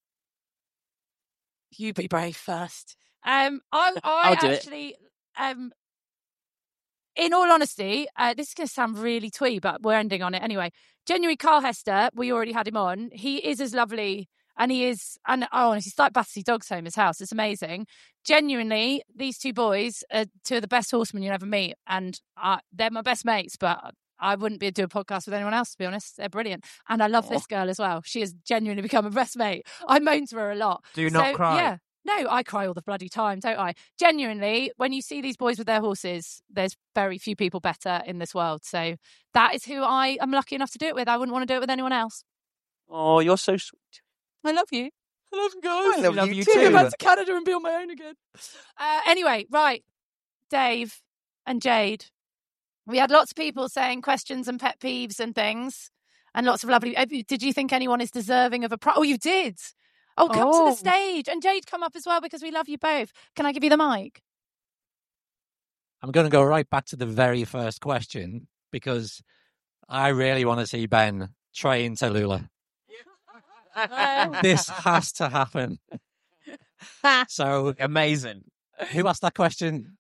You be brave first. Um, I, I I'll do it. actually, um, in all honesty, uh, this is going to sound really twee, but we're ending on it anyway. Genuinely, Carl Hester, we already had him on. He is as lovely, and he is, and oh, honestly, it's like Battersea Dogs Home, his house. It's amazing. Genuinely, these two boys are two of the best horsemen you'll ever meet, and uh, they're my best mates, but I wouldn't be able to do a podcast with anyone else, to be honest. They're brilliant. And I love this girl as well. She has genuinely become a best mate. I moan to her a lot. Do you not So, cry? Yeah. No, I cry all the bloody time, don't I? Genuinely, when you see these boys with their horses, there's very few people better in this world. So that is who I am lucky enough to do it with. I wouldn't want to do it with anyone else. Oh, you're so sweet. I love you. I love you guys. I love you too. too. Go back to Canada and be on my own again. Uh, anyway, right. Dave and Jade. We had lots of people saying questions and pet peeves and things, and lots of lovely. Did you think anyone is deserving of a prize? Oh, you did. Oh, come Oh. to the stage. And Jade, come up as well because we love you both. Can I give you the mic? I'm going to go right back to the very first question because I really want to see Ben train Tallulah. This has to happen. So Amazing. who asked that question?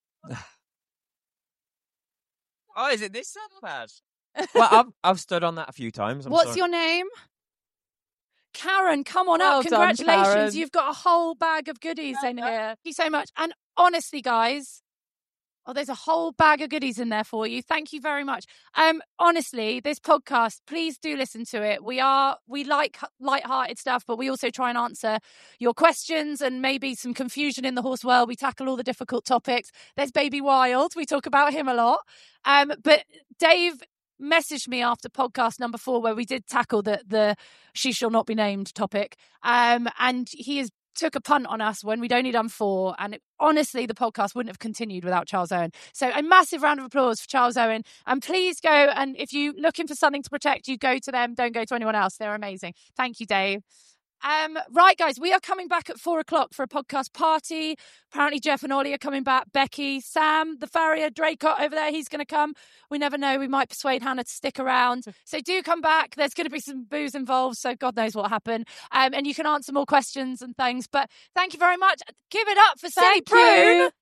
Oh, is it this bad? Well, I've I've stood on that a few times. I'm What's sorry. your name? Karen, come on Well up. done, Congratulations. Karen. You've got a whole bag of goodies in here. Thank you so much. And honestly, guys, oh, there's a whole bag of goodies in there for you. Thank you very much. Um, honestly, this podcast, please do listen to it. We are we like light-hearted stuff, but we also try and answer your questions and maybe some confusion in the horse world. We tackle all the difficult topics. There's Baby Wild. We talk about him a lot. Um, but Dave messaged me after podcast number four where we did tackle the the she shall not be named topic. Um, and he has took a punt on us when we'd only done four. And it, honestly, the podcast wouldn't have continued without Charles Owen. So a massive round of applause for Charles Owen. And please go, and if you're looking for something to protect you, go to them. Don't go to anyone else. They're amazing. Thank you, Dave. Um, right, guys, we are coming back at four o'clock for a podcast party. Apparently, Jeff and Ollie are coming back. Becky, Sam, the farrier, Draycott over there, he's going to come. We never know. We might persuade Hannah to stick around. So do come back. There's going to be some booze involved, so God knows what will happen. Um, and you can answer more questions and things. But thank you very much. Give it up for Silly Thank Prune. you.